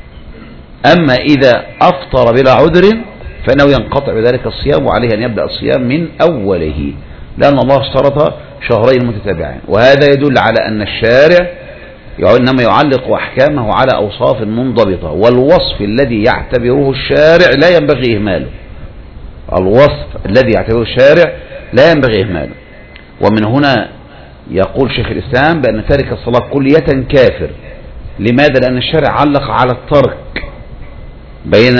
أما إذا أفطر بلا عذر فإنه ينقطع بذلك الصيام، وعليه أن يبدأ الصيام من أوله، لأن الله اشترط شهرين متتابعين. وهذا يدل على أن الشارع إنما يعلق أحكامه على أوصاف منضبطة، والوصف الذي يعتبره الشارع لا ينبغي إهماله. الوصف الذي يعتبره الشارع لا ينبغي إهماله. ومن هنا يقول شيخ الإسلام بأن تارك الصلاة كلية كافر. لماذا؟ لأن الشارع علق على الترك بين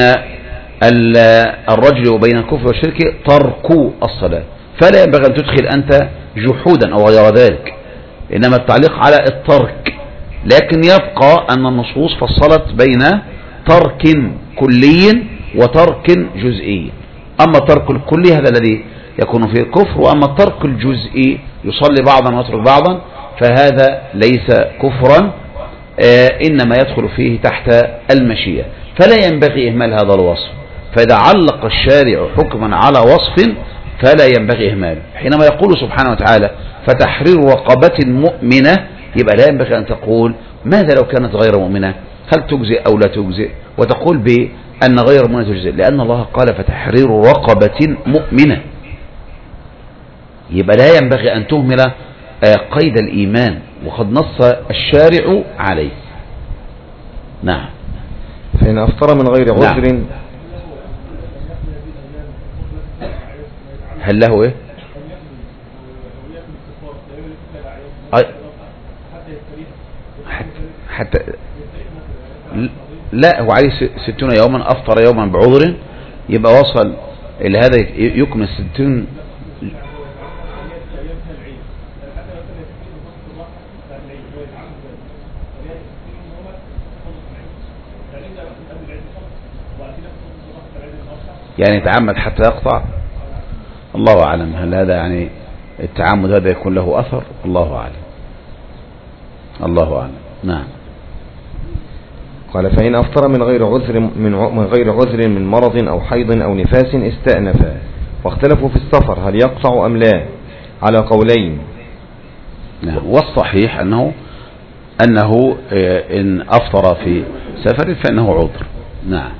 الرجل وبين الكفر والشرك ترك الصلاة، فلا ينبغي أن تدخل أنت جحودا أو غير ذلك، إنما التعليق على الترك. لكن يبقى أن النصوص فصلت بين ترك كلي وترك جزئي. أما الترك الكلي هذا الذي يكون فيه الكفر، وأما الترك الجزئي يصلي بعضا ويترك بعضا فهذا ليس كفرا، إنما يدخل فيه تحت المشيئة، فلا ينبغي إهمال هذا الوصف. فإذا علق الشارع حكما على وصف فلا ينبغي إهماله. حينما يقول سبحانه وتعالى فتحرير رقبة مؤمنة، يبقى لا ينبغي أن تقول ماذا لو كانت غير مؤمنة، هل تجزئ أو لا تجزئ، وتقول بأن غير مؤمنة تجزئ، لأن الله قال فتحرير رقبة مؤمنة. يبقى لا ينبغي أن تهمل قيد الإيمان، وقد نص الشارع عليه. نعم. فإن أفطر من غير عذر. نعم. هل له ايه؟ حتى لا، هو عليه 60 يوما، افطر يوما بعذر يبقى وصل الى هذا يكمل 60. يعني يتعمد حتى يقطع، الله أعلم. هل هذا يعني التعمد هذا يكون له أثر؟ الله أعلم، الله أعلم. نعم. قال فإن أفطر من غير عذر من مرض أو حيض أو نفاس استأنف. واختلفوا في السفر هل يقطع أم لا على قولين. نعم. والصحيح أنه إن أفطر في سفر فإنه عذر. نعم.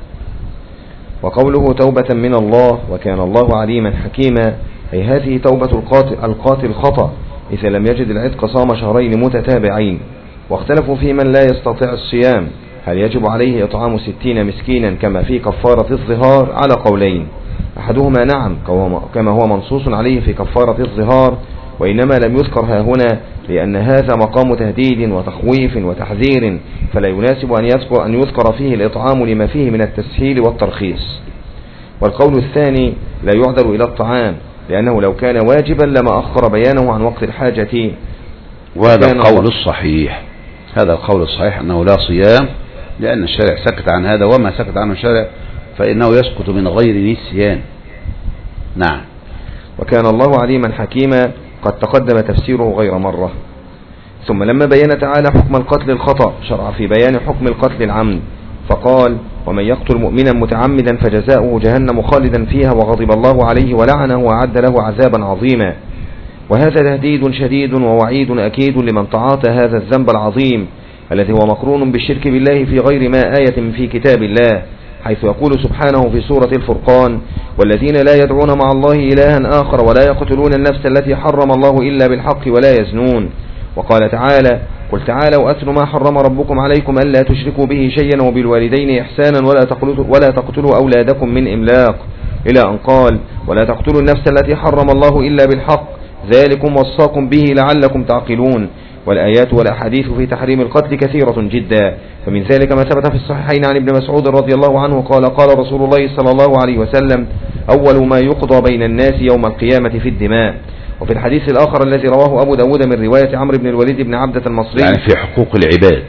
وقوله توبة من الله وكان الله عليما حكيما، أي هذه توبة القاتل خطأ إذا لم يجد العتق صام شهرين متتابعين. واختلفوا في من لا يستطيع الصيام هل يجب عليه إطعام 60 مسكينا كما في كفارة الظهار على قولين. أحدهما نعم كما هو منصوص عليه في كفارة الظهار، وإنما لم يذكر ها هنا لأن هذا مقام تهديد وتخويف وتحذير، فلا يناسب أن يذكر فيه الإطعام لما فيه من التسهيل والترخيص. والقول الثاني لا يعذر إلى الطعام لأنه لو كان واجبا لما أخر بيانه عن وقت الحاجة. وهذا القول الصحيح، هذا القول الصحيح أنه لا صيام لأن الشارع سكت عن هذا، وما سكت عنه الشارع فإنه يسقط من غير نسيان. نعم. وكان الله عليما حكيما قد تقدم تفسيره غير مرة. ثم لما بين تعالى حكم القتل الخطأ شرع في بيان حكم القتل العمد، فقال ومن يقتل مؤمنا متعمدا فجزاؤه جهنم خالدا فيها وغضب الله عليه ولعنه وأعد له عذابا عظيما. وهذا تهديد شديد ووعيد أكيد لمن تعاطى هذا الذنب العظيم الذي هو مقرون بالشرك بالله في غير ما آية في كتاب الله، حيث يقول سبحانه في سورة الفرقان والذين لا يدعون مع الله إلها آخر ولا يقتلون النفس التي حرم الله إلا بالحق ولا يزنون. وقال تعالى قل تعالوا أتل ما حرم ربكم عليكم ألا تشركوا به شيئا وبالوالدين إحسانا ولا تقتلوا أولادكم من إملاق، إلى أن قال ولا تقتلوا النفس التي حرم الله إلا بالحق ذلكم وصاكم به لعلكم تعقلون. والآيات والأحاديث في تحريم القتل كثيرة جدا، فمن ذلك ما ثبت في الصحيحين عن ابن مسعود رضي الله عنه قال قال رسول الله صلى الله عليه وسلم أول ما يقضى بين الناس يوم القيامة في الدماء. وفي الحديث الآخر الذي رواه أبو داود من رواية عمرو بن الوليد بن عبدة المصري يعني في حقوق العباد،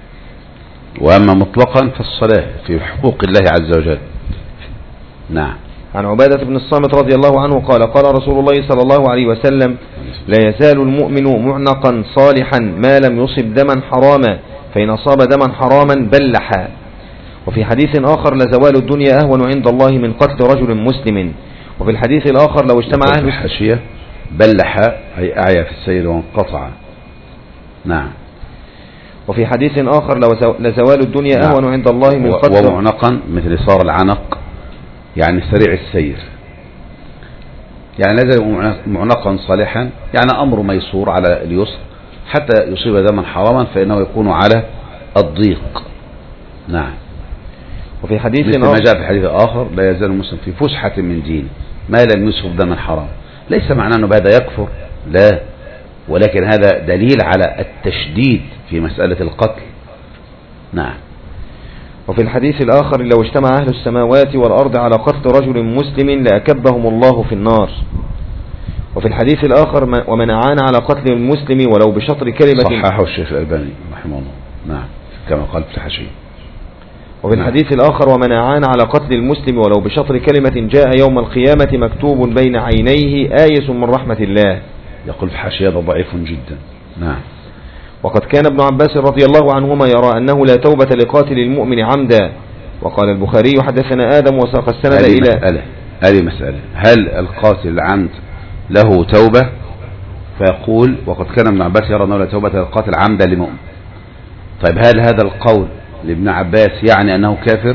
وأما مطلقا فالصلاة في حقوق الله عز وجل. نعم. عن عبادة بن الصامت رضي الله عنه قال قال رسول الله صلى الله عليه وسلم لا يزال المؤمن معنقا صالحا ما لم يصب دما حراما، فإن أصاب دما حراما بلح. وفي حديث آخر لزوال الدنيا أهون عند الله من قتل رجل مسلم. وفي الحديث الآخر لو اجتمع أهل الحاشية بلح أي أعيا في السير وانقطع. نعم. وفي حديث آخر لزوال الدنيا أهون عند الله من قتل ومعنقا مثل صار العنق يعني سريع السير، يعني لازم معنقا صالحا يعني أمر ميسور على اليسر، حتى يصيب دما حراما فإنه يكون على الضيق. نعم. وفي حديث مثل ما جاء في حديث آخر لا يزال المسلم في فسحة من دين ما لم يصب دما حرام. ليس معناه أنه بهذا يكفر، لا، ولكن هذا دليل على التشديد في مسألة القتل. نعم. وفي الحديث الآخر لو اجتمع أهل السماوات والأرض على قتل رجل مسلم لأكبهم الله في النار. وفي الحديث الآخر ومن أعان على قتل المسلم ولو بشطر كلمة صححه الشيخ الألباني رحمه الله. نعم كما قال في الحاشية. وفي الحديث الآخر ومن أعان على قتل المسلم ولو بشطر كلمة جاء يوم القيامة مكتوب بين عينيه آيس من رحمة الله. يقول في الحاشية ضعيف جدا. نعم. وقد كان ابن عباس رضي الله عنهما يرى أنه لا توبة لقاتل المؤمن عمدا. وقال البخاري حدثنا آدم وساق السند إلى هذه مسألة هل القاتل العمد له توبة؟ فيقول وقد كان ابن عباس يرى أنه لا توبة للقاتل عمدا لمؤمن. طيب هل هذا القول لابن عباس يعني أنه كافر؟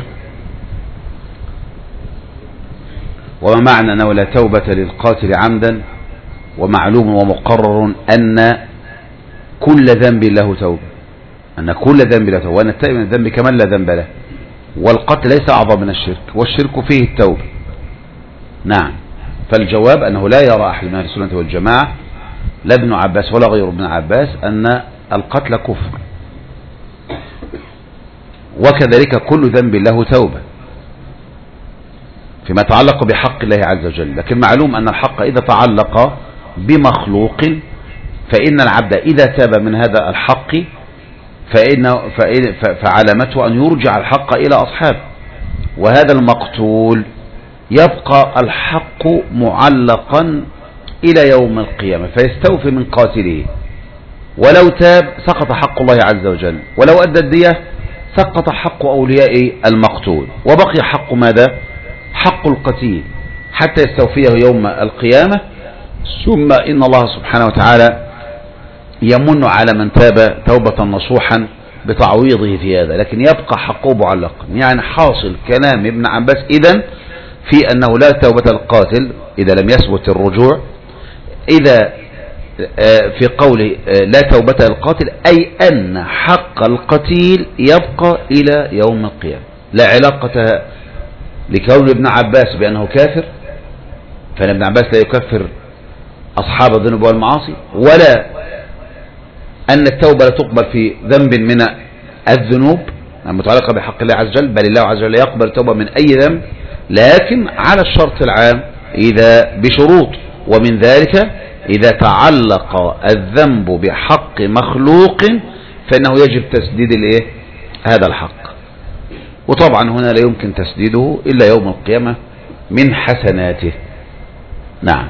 وما معنى أنه لا توبة للقاتل عمدا؟ ومعلوم ومقرر أن كل ذنب له توبة، أن كل ذنب له توبة، وأن التائب من الذنب كمن لا ذنب له، والقتل ليس أعظم من الشرك، والشرك فيه التوبة. نعم. فالجواب أنه لا يرى أحد من أهل السنة والجماعة لا ابن عباس ولا غير ابن عباس أن القتل كفر، وكذلك كل ذنب له توبة فيما يتعلق بحق الله عز وجل. لكن معلوم أن الحق إذا تعلق بمخلوق فإن العبد إذا تاب من هذا الحق فعلامته أن يرجع الحق إلى أصحابه، وهذا المقتول يبقى الحق معلقا إلى يوم القيامة فيستوفي من قاتله، ولو تاب سقط حق الله عز وجل، ولو أدى الدية سقط حق أولياء المقتول، وبقي حق ماذا؟ حق القتيل حتى يستوفيه يوم القيامة. ثم إن الله سبحانه وتعالى يمن على من تاب توبة نصوحا بتعويضه في هذا، لكن يبقى حقه معلقا. يعني حاصل كلام ابن عباس إذن في أنه لا توبة القاتل إذا لم يثبت الرجوع، إذا في قوله لا توبة القاتل أي أن حق القتيل يبقى إلى يوم القيامة، لا علاقة لكون ابن عباس بأنه كافر، فإن ابن عباس لا يكفر أصحاب الذنوب والمعاصي، ولا أن التوبة لا تقبل في ذنب من الذنوب المتعلقة بحق الله عز وجل، بل الله عز وجل يقبل التوبة من أي ذنب، لكن على الشرط العام إذا بشروط، ومن ذلك إذا تعلق الذنب بحق مخلوق فإنه يجب تسديد هذا الحق، وطبعا هنا لا يمكن تسديده إلا يوم القيامة من حسناته. نعم.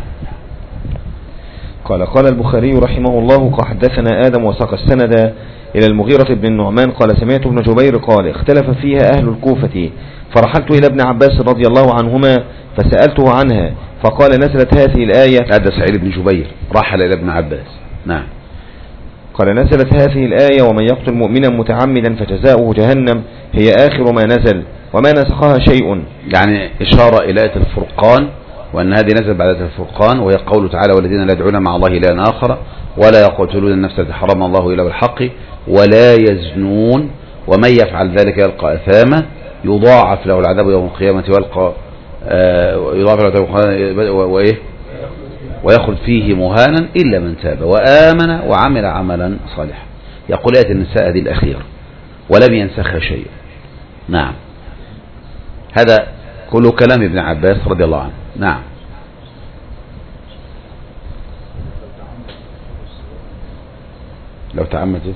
قال البخاري رحمه الله حدثنا آدم وساق السند إلى المغيرة بن النعمان قال سمعت ابن جبير قال اختلف فيها أهل الكوفة فرحلت إلى ابن عباس رضي الله عنهما فسألته عنها فقال نزلت هذه الآية. هذا سعيد بن جبير رحل إلى ابن عباس. نعم. قال نزلت هذه الآية ومن يقتل مؤمنا متعمدا فجزاؤه جهنم هي آخر ما نزل وما نسخها شيء. يعني إشارة إلى آية الفرقان، وأن هذه نزل بعد آية الفرقان، وهي قوله تعالى والذين لا يدعون مع الله إلها آخر ولا يقتلون النفس التي حرم الله إلا بالحق ولا يزنون ومن يفعل ذلك يلقى أثاما يضاعف له العذاب يوم القيامة ويخلد فيه مهانا إلا من تاب وآمن وعمل عملا صالحا. يقول آية النساء هذه الأخيرة ولم ينسخ شيء. نعم. هذا كله كلام ابن عباس رضي الله عنه. نعم. لو تعمد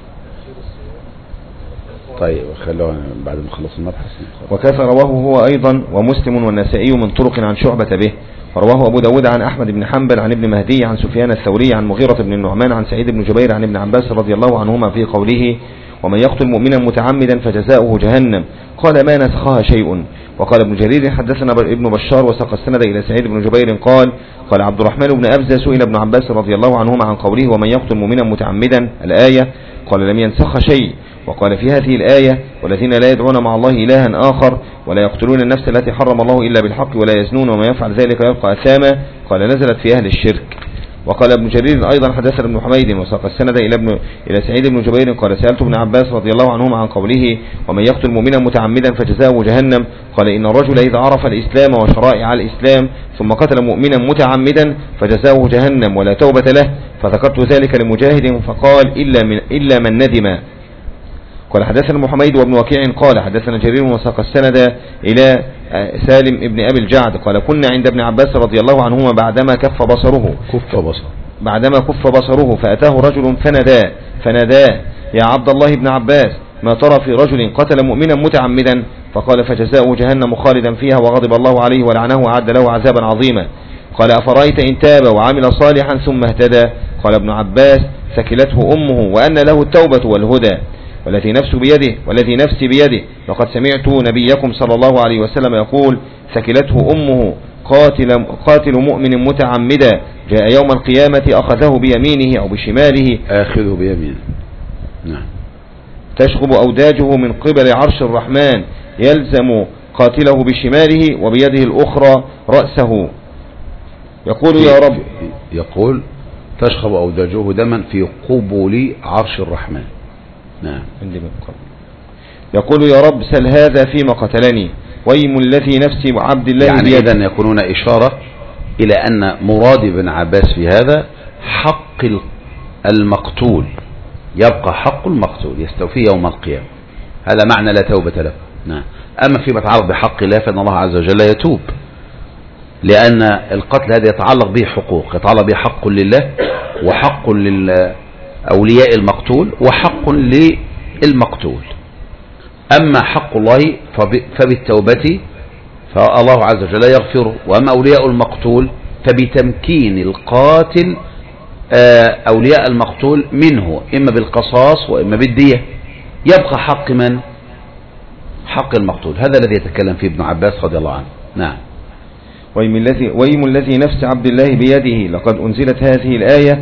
طيب خلونا بعد ما نخلص المبحث. وكذا رواه هو أيضا ومسلم والنسائي من طرق عن شعبة به، ورواه أبو داود عن أحمد بن حنبل عن ابن مهدي عن سفيان الثوري عن مغيرة بن النعمان عن سعيد بن جبير عن ابن عباس رضي الله عنهما في قوله ومن يقتل مؤمنا متعمدا فجزاؤه جهنم قال ما نسخها شيء. وقال ابن جرير حدثنا ابن بشار وساق السند إلى سعيد بن جبير قال عبد الرحمن بن أبزة سئل ابن عباس رضي الله عنهما عن قوله ومن يقتل مؤمنا متعمدا الآية قال لم ينسخ شيء. وقال في هذه الآية والذين لا يدعون مع الله إلها آخر ولا يقتلون النفس التي حرم الله إلا بالحق ولا يزنون وما يفعل ذلك يلقى أثاما قال نزلت في أهل الشرك. وقال ابن جرير أيضا حدثنا ابن حميد وساق السند إلى سعيد بن جبير قال سألت ابن عباس رضي الله عنهما عن قوله ومن يقتل مؤمنا متعمدا فجزاؤه جهنم قال إن الرجل إذا عرف الإسلام وشرائع الإسلام ثم قتل مؤمنا متعمدا فجزاؤه جهنم ولا توبة له فذكرت ذلك لمجاهد فقال إلا من ندم. قال حدثنا محمد وابن وكيع قال حدثنا جرير وساق السند إلى سالم ابن أبي الجعد قال كنا عند ابن عباس رضي الله عنهما بعدما كف بصره فأتاه رجل فناداه يا عبد الله بن عباس ما ترى في رجل قتل مؤمنا متعمدا فقال فجزاؤه جهنم خالدا فيها وغضب الله عليه ولعنه وعد له عذابا عظيما. قال أفرأيت إن تاب وعمل صالحا ثم اهتدى قال ابن عباس ثكلته أمه وأن له التوبة والهدى والذي نفسي بيده لقد سمعت نبيكم صلى الله عليه وسلم يقول ثكلته أمه قاتل مؤمن متعمدا جاء يوم القيامة أخذه بيمينه أو بشماله آخذه بيمينه. نعم. تشخب أوداجه من قبل عرش الرحمن يلزم قاتله بشماله وبيده الأخرى رأسه يقول يا رب يقول تشخب أوداجه دما في قبول عرش الرحمن. نعم. يقول يا رب سل هذا فيما قتلني ويم الذي نفسي عبد الله يعني إذن يكونون إشارة إلى أن مراد ابن عباس في هذا حق المقتول، يبقى حق المقتول يستوفي يوم القيامة. هذا معنى لا توبة له. نعم. أما فيما يتعلق بحق الله فإن الله عز وجل يتوب، لأن القتل هذا يتعلق به حقوق، يتعلق به حق لله وحق لأولياء المقتول وحق للمقتول. أما حق الله فبالتوبة فالله عز وجل يغفره، وأما أولياء المقتول فبتمكين القاتل أولياء المقتول منه إما بالقصاص وإما بالدية. يبقى حق من؟ حق المقتول. هذا الذي يتكلم فيه ابن عباس رضي الله عنه. نعم. ويم الذي نفس عبد الله بيده لقد أنزلت هذه الآية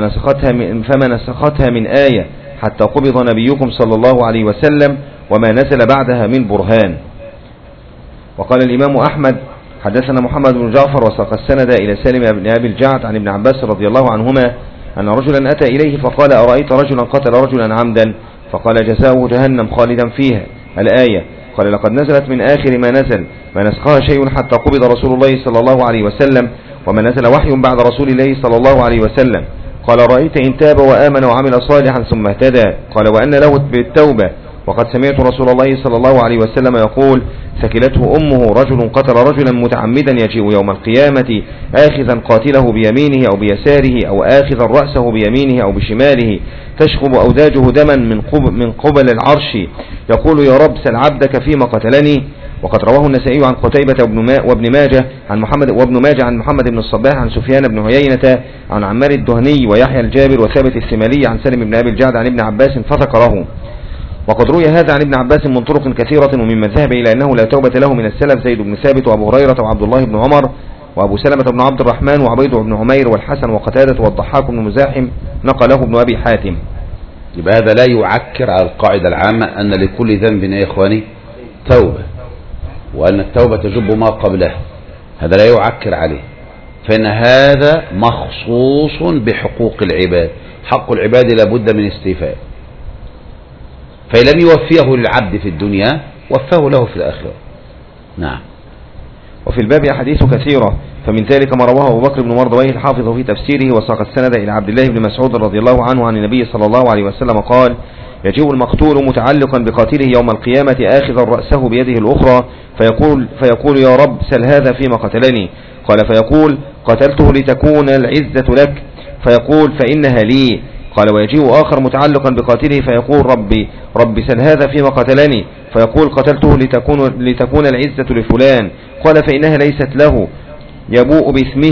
فما نسختها من آية حتى قبض نبيكم صلى الله عليه وسلم وما نزل بعدها من برهان. وقال الإمام أحمد حدثنا محمد بن جعفر وساق السند إلى سالم بن أبي الجعد عن ابن عباس رضي الله عنهما أن رجلا أتى إليه فقال أرأيت رجلا قتل رجلا عمدا فقال جزاؤه جهنم خالدا فيها الآية. قال لقد نزلت من آخر ما نزل ما نسخها شيء حتى قبض رسول الله صلى الله عليه وسلم وما نزل وحي بعد رسول الله صلى الله عليه وسلم. قال رأيت إن تاب وآمن وعمل صالحا ثم اهتدى. قال وأن له بالتوبة. وقد سمعت رسول الله صلى الله عليه وسلم يقول ثكلته أمه رجل قتل رجلا متعمدا يجيء يوم القيامة آخذا قاتله بيمينه أو بيساره أو آخذا رأسه بيمينه أو بشماله تشخب أوداجه دما من قبل العرش يقول يا رب سل عبدك فيما قتلني. وقد رواه النسائي عن قتيبة وابن ماجه عن محمد بن الصباح عن سفيان بن عيينة عن عمار الدهني ويحيى الجابر وثابت الثمالي عن سالم بن أبي الجعد عن ابن عباس فذكره. وقد روي هذا عن ابن عباس من طرق كثيرة وممن ذهب إلى أنه لا توبة له من السلف زيد بن ثابت وأبو هريرة وعبد الله بن عمر وأبو سلمة بن عبد الرحمن وعبيد بن عمير والحسن وقتادة والضحاك بن مزاحم نقله ابن أبي حاتم. يبقى هذا لا يعكر على القاعدة العامة أن لكل ذنب يا إخواني توبة، وأن التوبة تجب ما قبله. هذا لا يعكر عليه، فإن هذا مخصوص بحقوق العباد. حق العباد لابد من استيفاء، فإن لم يوفيه للعبد في الدنيا وفاه له في الآخرة. نعم. وفي الباب أحاديث كثيرة، فمن ذلك ما رواه أبو بكر بن مردويه الحافظ في تفسيره وساق السند إلى عبد الله بن مسعود رضي الله عنه عن النبي صلى الله عليه وسلم قال يجيء المقتول متعلقا بقاتله يوم القيامة آخذا رأسه بيده الأخرى فيقول يا رب سل هذا فيما قتلني. قال فيقول قتلته لتكون العزة لك فيقول فإنها لي. قال ويجيء آخر متعلقا بقاتله فيقول ربي سل هذا فيما قتلني فيقول قتلته لتكون العزة لفلان. قال فإنها ليست له يبوء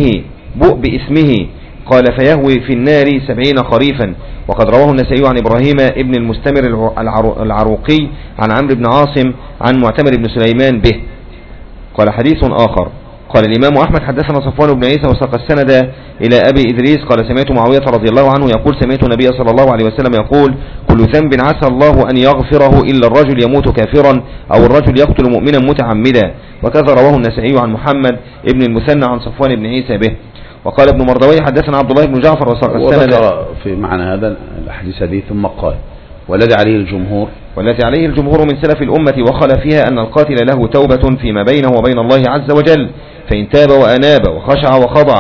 باسمه قال فيهوي في النار 70 خريفا. وقد رواه النسائي عن إبراهيم ابن المستمر العروقي عن عمرو بن عاصم عن معتمر بن سليمان به. قال حديث آخر. قال الإمام أحمد حدثنا صفوان بن عيسى وساق السند إلى أبي إدريس قال سمعت معاوية رضي الله عنه يقول سمعت النبي صلى الله عليه وسلم يقول كل ذنب عسى الله أن يغفره إلا الرجل يموت كافرا أو الرجل يقتل مؤمنا متعمدا. وكذا رواه النسائي عن محمد ابن المثنى عن صفوان بن عيسى به. وقال ابن مردويه حدثنا عبد الله بن جعفر وساق السند في معنى هذا الحديث هذه ثم قال والذي عليه الجمهور من سلف الأمة وخلفها أن القاتل له توبة فيما بينه وبين الله عز وجل، فإن تاب وأناب وخشع وخضع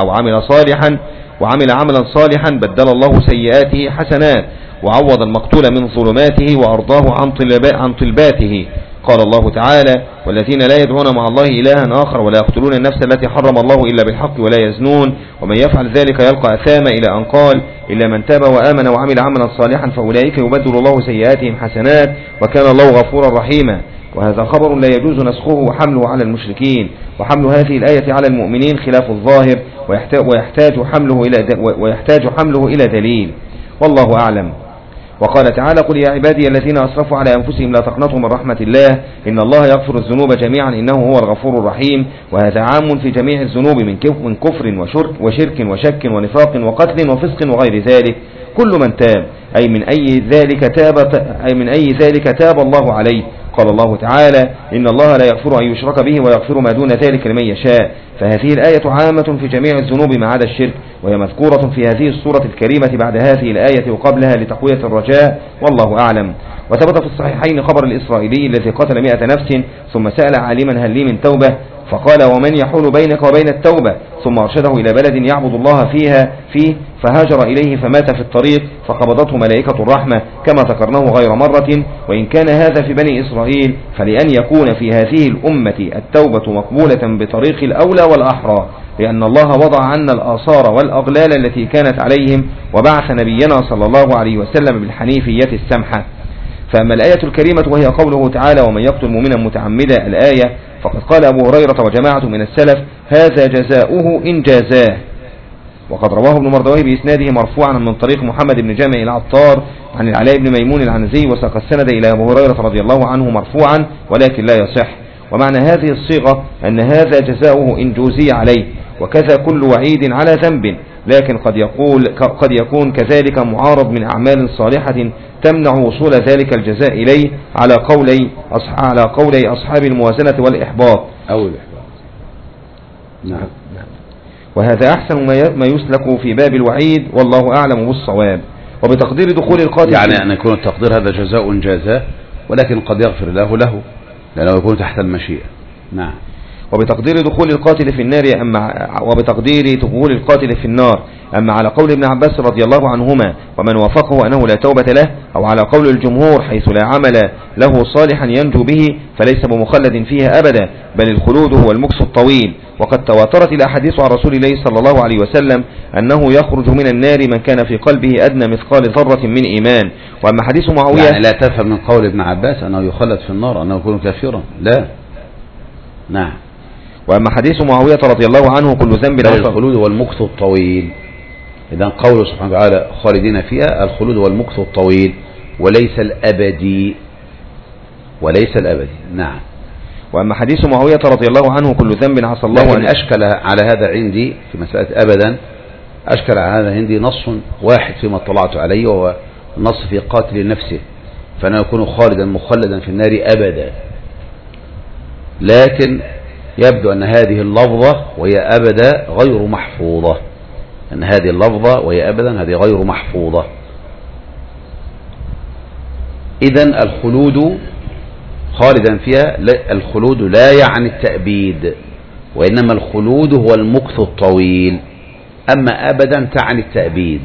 وعمل عملا صالحا بدل الله سيئاته حسنات وعوض المقتول من ظلماته وأرضاه عن طلباته. قال الله تعالى والذين لا يدعون مع الله إلها آخر ولا يقتلون النفس التي حرم الله إلا بالحق ولا يزنون ومن يفعل ذلك يلقى أثاما إلى أن قال إلا من تاب وآمن وعمل عملا صالحا فأولئك يبدل الله سيئاتهم حسنات وكان الله غفورا رحيما. وهذا خبر لا يجوز نسخه وحمله على المشركين، وحمل هذه الآية على المؤمنين خلاف الظاهر ويحتاج حمله إلى دليل والله أعلم. وقال تعالى قل يا عبادي الذين أسرفوا على أنفسهم لا تقنطوا من رحمة الله إن الله يغفر الذنوب جميعا إنه هو الغفور الرحيم. وهذا عام في جميع الذنوب من كفر وشرك وشك ونفاق وقتل وفسق وغير ذلك. كل من تاب أي من أي ذلك تاب الله عليه. قال الله تعالى إن الله لا يغفر أن يشرك به ويغفر ما دون ذلك لمن يشاء. فهذه الآية عامة في جميع الذنوب ما عدا الشرك، وهي مذكورة في هذه السورة الكريمة بعد هذه الآية وقبلها لتقوية الرجاء، والله أعلم. وثبت في الصحيحين خبر الإسرائيلي الذي قتل 100 نفس ثم سأل عالما هل لي من توبة، فقال ومن يحول بينك وبين التوبة، ثم أرشده إلى بلد يعبد الله فيه فهاجر إليه فمات في الطريق فقبضته ملائكة الرحمة كما ذكرناه غير مرة. وإن كان هذا في بني إسرائيل فلأن يكون في هذه الأمة التوبة مقبولة بطريق الأولى والأحرى، لأن الله وضع عنا الآثار والأغلال التي كانت عليهم وبعث نبينا صلى الله عليه وسلم بالحنيفية السمحة. فأما الآية الكريمة وهي قوله تعالى ومن يقتل مؤمنا متعمدا الآية، فقد قال أبو هريرة وجماعة من السلف هذا جزاؤه إن جازاه. وقد رواه ابن مردويه بإسناده مرفوعا من طريق محمد بن جامع العطار عن العلاء بن ميمون العنزي، وساق السند إلى أبو هريرة رضي الله عنه مرفوعا ولكن لا يصح. ومعنى هذه الصيغة أن هذا جزاؤه إن جوزي عليه، وكذا كل وعيد على ذنب، لكن قد يكون كذلك معارض من أعمال صالحة تمنع وصول ذلك الجزاء إليه على قولي أصحاب الموازنة والإحباط أو الإحباط. نعم. وهذا أحسن ما يسلك في باب الوعيد، والله أعلم بالصواب. وبتقدير دخول القاتل يعني أن يكون التقدير هذا جزاء جازاه، ولكن قد يغفر الله له لأنه يكون تحت المشيئة. نعم. وبتقدير دخول القاتل في النار أما على قول ابن عباس رضي الله عنهما ومن وافقه أنه لا توبة له، أو على قول الجمهور حيث لا عمل له صالحا ينجو به فليس بمخلد فيها أبدا، بل الخلود هو المكث الطويل. وقد تواترت الأحاديث عن رسول الله صلى الله عليه وسلم أنه يخرج من النار من كان في قلبه أدنى مثقال ذرة من إيمان. وأما حديث معاوية يعني لا تفهم من قول ابن عباس أنه يخلد في النار أنه يكون كافرا، لا. نعم. وأما حديث معاوية رضي الله عنه كل ذنب الخلود والمكث الطويل، إذن قوله سبحانه وتعالى خالدين فيها الخلود والمكث الطويل وليس الأبدي. نعم. وأما حديث معاوية رضي الله عنه كل ذنب عصى الله وأن أشكل على هذا عندي في مسألة أبدا، أشكل على هذا عندي نص واحد فيما اطلعت عليه، وهو نص في قاتل نفسه، فأنا يكون خالدا مخلدا في النار أبدا. لكن يبدو أن هذه اللفظة وهي أبدا غير محفوظة، أن هذه اللفظة وهي أبدا هذه غير محفوظة. إذن الخلود خالدا فيها، الخلود لا يعني التأبيد، وإنما الخلود هو المكث الطويل، أما أبدا تعني التأبيد.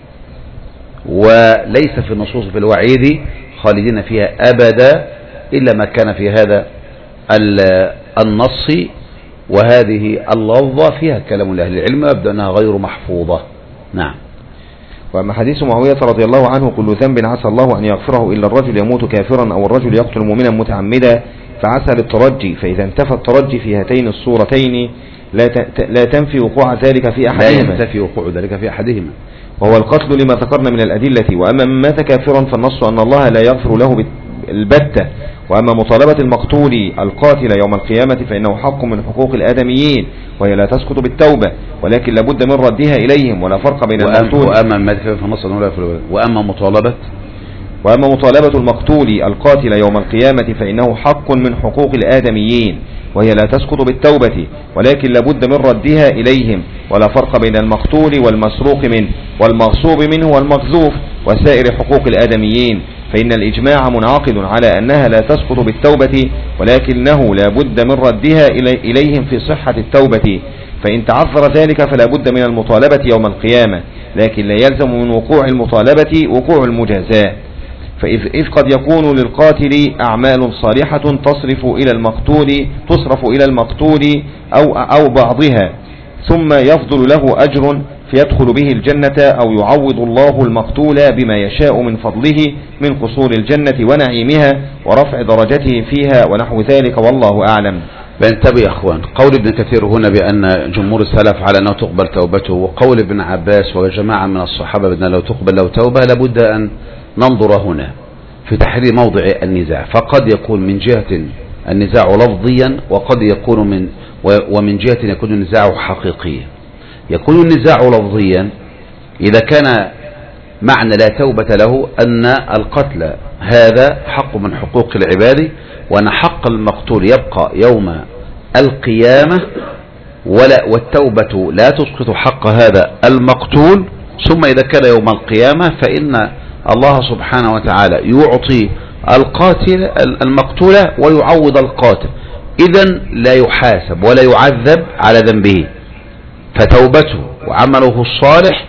وليس في النصوص في الوعيد خالدين فيها أبدا إلا ما كان في هذا النص، وهذه اللفظة فيها كلام لأهل العلم، يبدو أنها غير محفوظة. نعم. وأما حديث معاوية رضي الله عنه كل ذنب عسى الله أن يغفره إلا الرجل يموت كافرا أو الرجل يقتل مؤمنا متعمدا، فعسى للترجي، فإذا انتفى الترجي في هاتين الصورتين لا تنفي وقوع ذلك في أحدهما، وهو القتل لما ذكرنا من الأدلة. وأما من مات كافرا فالنص أن الله لا يغفر له البتة. وأما مطالبة المقتول القاتل يوم القيامة فإنه حق من حقوق الآدميين، وهي لا تسقط بالتوبة، ولكن لابد من ردها إليهم، ولا فرق بين المقتول. وأما مطالبة المقتول القاتل يوم القيامة فإنه حق من حقوق الآدميين، وهي لا تسقط بالتوبة، ولكن لابد من ردها إليهم، ولا فرق بين المقتول والمسروق منه والمغصوب منه والمقذوف وسائر حقوق الآدميين، فإن الإجماع منعقد على أنها لا تسقط بالتوبة، ولكنه لا بد من ردها إليهم في صحة التوبة. فإن تعذر ذلك فلا بد من المطالبة يوم القيامة، لكن لا يلزم من وقوع المطالبة وقوع المجازاة. فإذ قد يكون للقاتل أعمال صالحة تصرف إلى المقتول أو بعضها، ثم يفضل له أجر فيدخل به الجنة، أو يعوض الله المقتول بما يشاء من فضله من قصور الجنة ونعيمها ورفع درجته فيها ونحو ذلك، والله أعلم. بنتبه يا أخوان، قول ابن كثير هنا بأن جمهور السلف على أنه تقبل توبته، وقول ابن عباس وجماعة من الصحابة بأن لو تقبل له توبة، لابد أن ننظر هنا في تحرير موضع النزاع. فقد يكون من جهة النزاع لفظيا، وقد يكون ومن جهة يكون النزاع حقيقيا. يكون النزاع لفظيا إذا كان معنى لا توبة له أن القتل هذا حق من حقوق العباد، وأن حق المقتول يبقى يوم القيامة، والتوبة لا تسقط حق هذا المقتول. ثم إذا كان يوم القيامة فإن الله سبحانه وتعالى يعطي القاتل المقتول ويعوض القاتل، إذن لا يحاسب ولا يعذب على ذنبه، فتوبته وعمله الصالح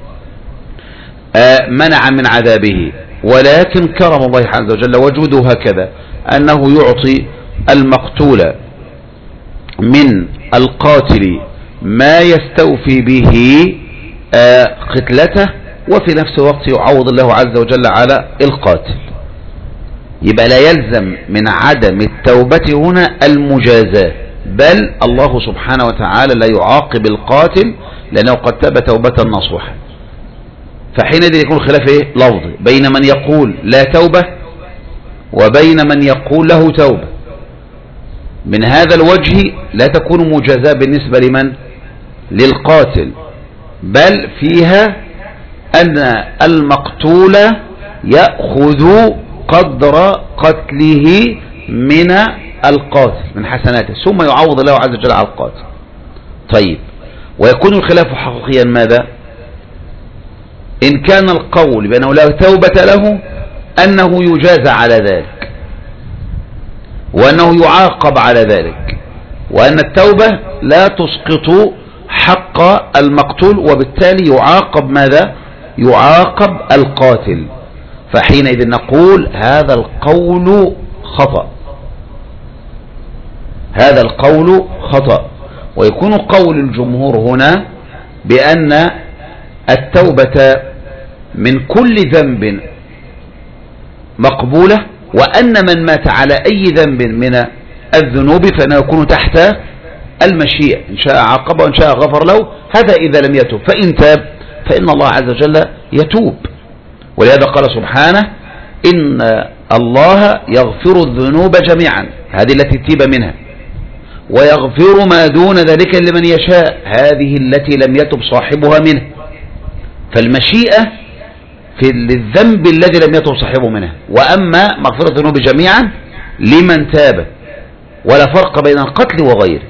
منع من عذابه. ولكن كرم الله عز وجل وجوده هكذا أنه يعطي المقتول من القاتل ما يستوفي به قتلته، وفي نفس الوقت يعوض الله عز وجل على القاتل. يبقى لا يلزم من عدم التوبة هنا المجازاة، بل الله سبحانه وتعالى لا يعاقب القاتل لأنه قد تاب توبة نصوحة. فحينئذ يكون خلاف لفظي بين من يقول لا توبة وبين من يقول له توبة. من هذا الوجه لا تكون مجازاة بالنسبة لمن؟ للقاتل، بل فيها أن المقتول يأخذ قدر قتله من القاتل من حسناته، ثم يعوض الله عز وجل على القاتل. طيب، ويكون الخلاف حقيقيا ماذا؟ إن كان القول بأنه لا توبة له أنه يجازى على ذلك، وأنه يعاقب على ذلك، وأن التوبة لا تسقط حق المقتول، وبالتالي يعاقب ماذا؟ يعاقب القاتل. فحينئذ نقول هذا القول خطأ، هذا القول خطأ. ويكون قول الجمهور هنا بأن التوبة من كل ذنب مقبولة، وأن من مات على أي ذنب من الذنوب فإنه يكون تحت المشيئة، إن شاء عاقبه وإن شاء غفر له، هذا إذا لم يتوب. فإن تاب فإن الله عز وجل يتوب. ولهذا قال سبحانه إن الله يغفر الذنوب جميعا، هذه التي تيب منها، ويغفر ما دون ذلك لمن يشاء، هذه التي لم يتب صاحبها منه. فالمشيئة في الذنب الذي لم يتب صاحبه منه، وأما مغفرة الذنوب جميعا لمن تاب، ولا فرق بين القتل وغيره.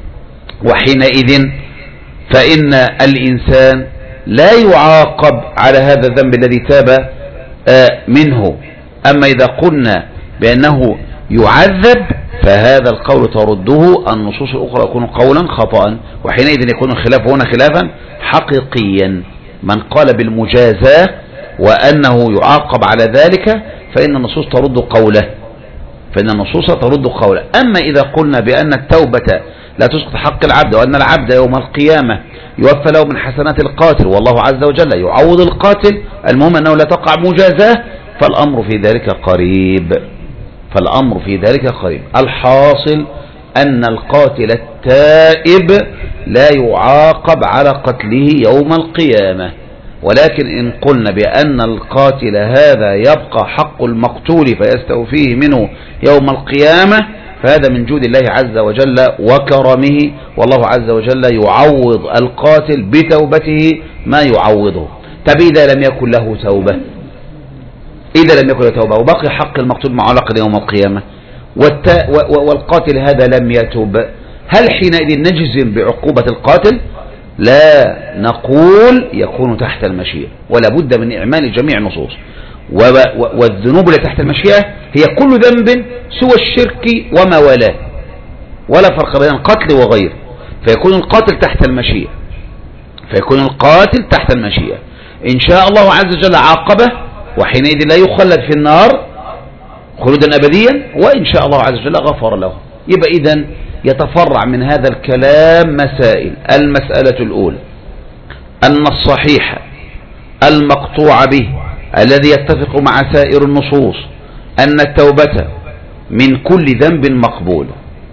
وحينئذ فإن الإنسان لا يعاقب على هذا الذنب الذي تاب منه. أما إذا قلنا بأنه يعذب فهذا القول ترده النصوص الأخرى يكون قولا خطأ، وحينئذ يكون الخلاف هنا خلافا حقيقيا. من قال بالمجازاة وأنه يعاقب على ذلك فإن النصوص ترد قوله، فإن النصوص ترد قوله. أما إذا قلنا بأن التوبة لا تسقط حق العبد، وأن العبد يوم القيامة يوفى له من حسنات القاتل والله عز وجل يعوض القاتل، المهم أنه لا تقع مجازاة، فالأمر في ذلك قريب، فالأمر في ذلك قريب. الحاصل أن القاتل التائب لا يعاقب على قتله يوم القيامة. ولكن إن قلنا بأن القاتل هذا يبقى حق المقتول فيستوفيه منه يوم القيامة، فهذا من جود الله عز وجل وكرمه، والله عز وجل يعوض القاتل بتوبته ما يعوضه. طب إذا لم يكن له توبة، إذا لم يكن له توبة وبقي حق المقتول معلق يوم القيامة، والقاتل هذا لم يتوب، هل حينئذ نجزم بعقوبة القاتل؟ لا، نقول يكون تحت المشيئة، ولا بد من إعمال جميع النصوص. والذنوب التي تحت المشيئة هي كل ذنب سوى الشرك وما والاه، ولا فرق بين القتل وغيره، فيكون القاتل تحت المشيئة، فيكون القاتل تحت المشيئة. إن شاء الله عز وجل عاقبه، وحينئذ لا يخلد في النار خلودا أبديا، وإن شاء الله عز وجل غفر له. يبقى إذن يتفرع من هذا الكلام مسائل. المسألة الأولى أن الصحيح المقطوع به الذي يتفق مع سائر النصوص أن التوبة من كل ذنب مقبول،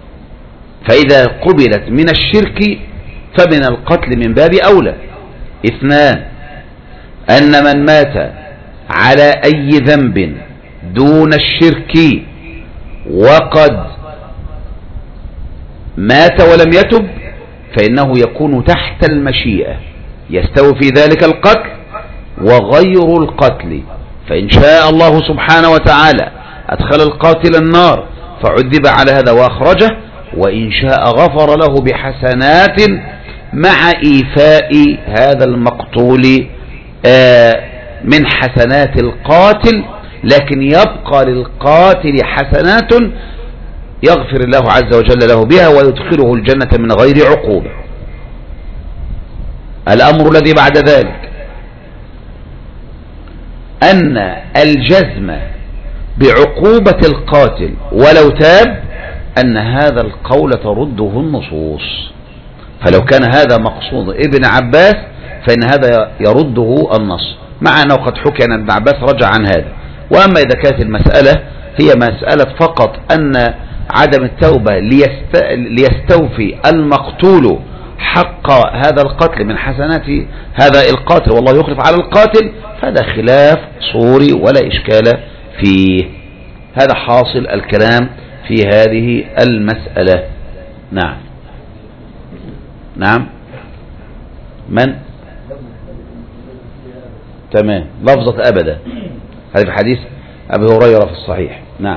فإذا قبلت من الشرك فمن القتل من باب أولى. اثنان، أن من مات على أي ذنب دون الشرك وقد مات ولم يتب فإنه يكون تحت المشيئة، يستوي في ذلك القتل وغير القتل، فإن شاء الله سبحانه وتعالى أدخل القاتل النار فعذب على هذا وأخرجه، وإن شاء غفر له بحسنات مع إيفاء هذا المقتول من حسنات القاتل، لكن يبقى للقاتل حسنات يغفر الله عز وجل له بها ويدخله الجنة من غير عقوبة. الأمر الذي بعد ذلك أن الجزم بعقوبة القاتل ولو تاب أن هذا القول ترده النصوص، فلو كان هذا مقصود ابن عباس فإن هذا يرده النص، مع أنه قد حكي أن ابن عباس رجع عن هذا. وأما إذا كانت المسألة هي مسألة فقط أن عدم التوبة ليستوفي المقتول حق هذا القتل من حسنات هذا القاتل والله يخلف على القاتل، فهذا خلاف صوري ولا إشكال فيه. هذا حاصل الكلام في هذه المسألة. نعم نعم. من؟ تمام، لفظة أبدا، هذا في حديث أبي هريرة في الصحيح. نعم.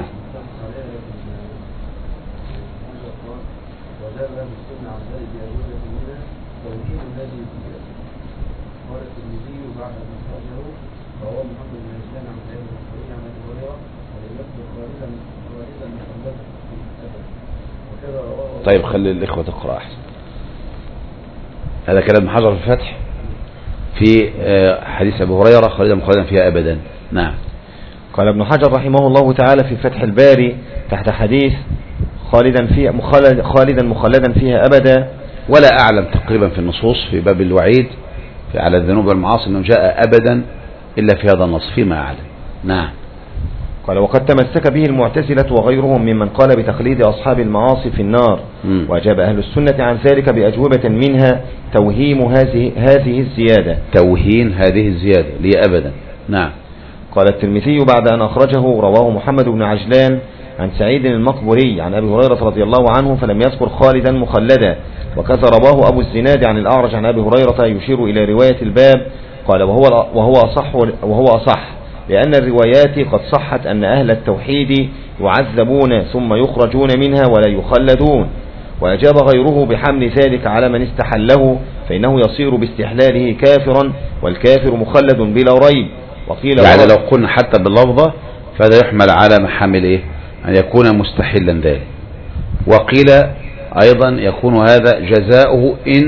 طيب خلي الإخوة تقرأ أحسن. هذا كلام ابن حجر في الفتح في حديث أبي هريرة خالدا مخلدا فيها أبدا. نعم. قال ابن حجر رحمه الله تعالى في فتح الباري تحت حديث خالدا مخلدا فيها أبدا. ولا أعلم تقريبا في النصوص في باب الوعيد على الذنوب والمعاصي أنه جاء أبدا إلا في هذا النص فيما أعلم. نعم. قال وقد تمسك به المعتزلة وغيرهم ممن قال بتخليد أصحاب المعاصي في النار، وأجاب أهل السنة عن ذلك بأجوبة منها توهيم هذه الزيادة، توهين هذه الزيادة لي أبدا. نعم. قال الترمذي بعد أن أخرجه رواه محمد بن عجلان عن سعيد المقبري عن أبي هريرة رضي الله عنه فلم يذكر خالدا مخلدا، وكذا رواه أبو الزناد عن الأعرج عن أبي هريرة يشير إلى رواية الباب. قال وهو أصح لأن الروايات قد صحت أن أهل التوحيد يعذبون ثم يخرجون منها ولا يخلدون. وأجاب غيره بحمل ذلك على من استحله فإنه يصير باستحلاله كافرا، والكافر مخلد بلا ريب. وقيل يعني لو قلنا حتى باللفظة فهذا يحمل على محامل إيه؟ أن يكون مستحلا ذلك. وقيل أيضا يكون هذا جزاؤه إن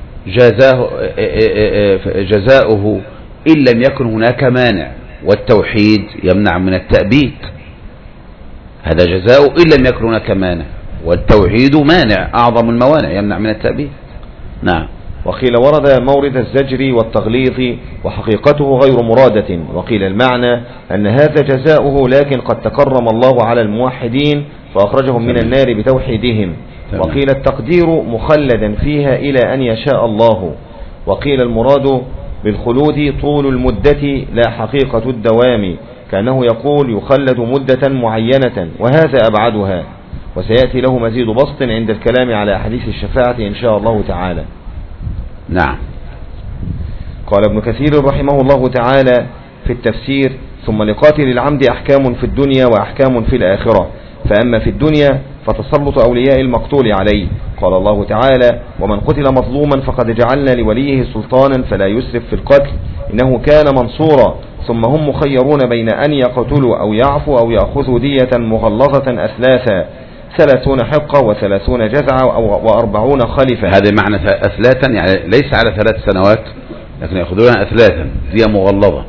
جزاؤه إن لم يكن هناك مانع، والتوحيد يمنع من التأبيد، هذا جزاؤه إن لم يكن هناك مانع، والتوحيد مانع أعظم الموانع يمنع من التأبيد. نعم. وقيل ورد مورد الزجر والتغليظ وحقيقته غير مرادة. وقيل المعنى أن هذا جزاؤه لكن قد تكرم الله على الموحدين فأخرجهم من النار بتوحيدهم. وقيل التقدير مخلدا فيها إلى أن يشاء الله. وقيل المراد بالخلود طول المدة لا حقيقة الدوام، كأنه يقول يخلد مدة معينة، وهذا أبعدها، وسيأتي له مزيد بسط عند الكلام على أحاديث الشفاعة إن شاء الله تعالى. نعم. قال ابن كثير رحمه الله تعالى في التفسير ثم لقاتل العمد أحكام في الدنيا وأحكام في الآخرة، فأما في الدنيا فتسلط أولياء المقتول عليه. قال الله تعالى ومن قتل مظلوما فقد جعلنا لوليه سلطانا فلا يسرف في القتل إنه كان منصورا. ثم هم مخيرون بين أن يقتلوا أو يعفوا أو يأخذوا دية مغلظة أثلاثا 30 حقة و30 جزعة و40 خلفة. هذا معنى أثلاثا يعني ليس على 3 سنوات لكن يأخذونها أثلاثا دية مغلظة.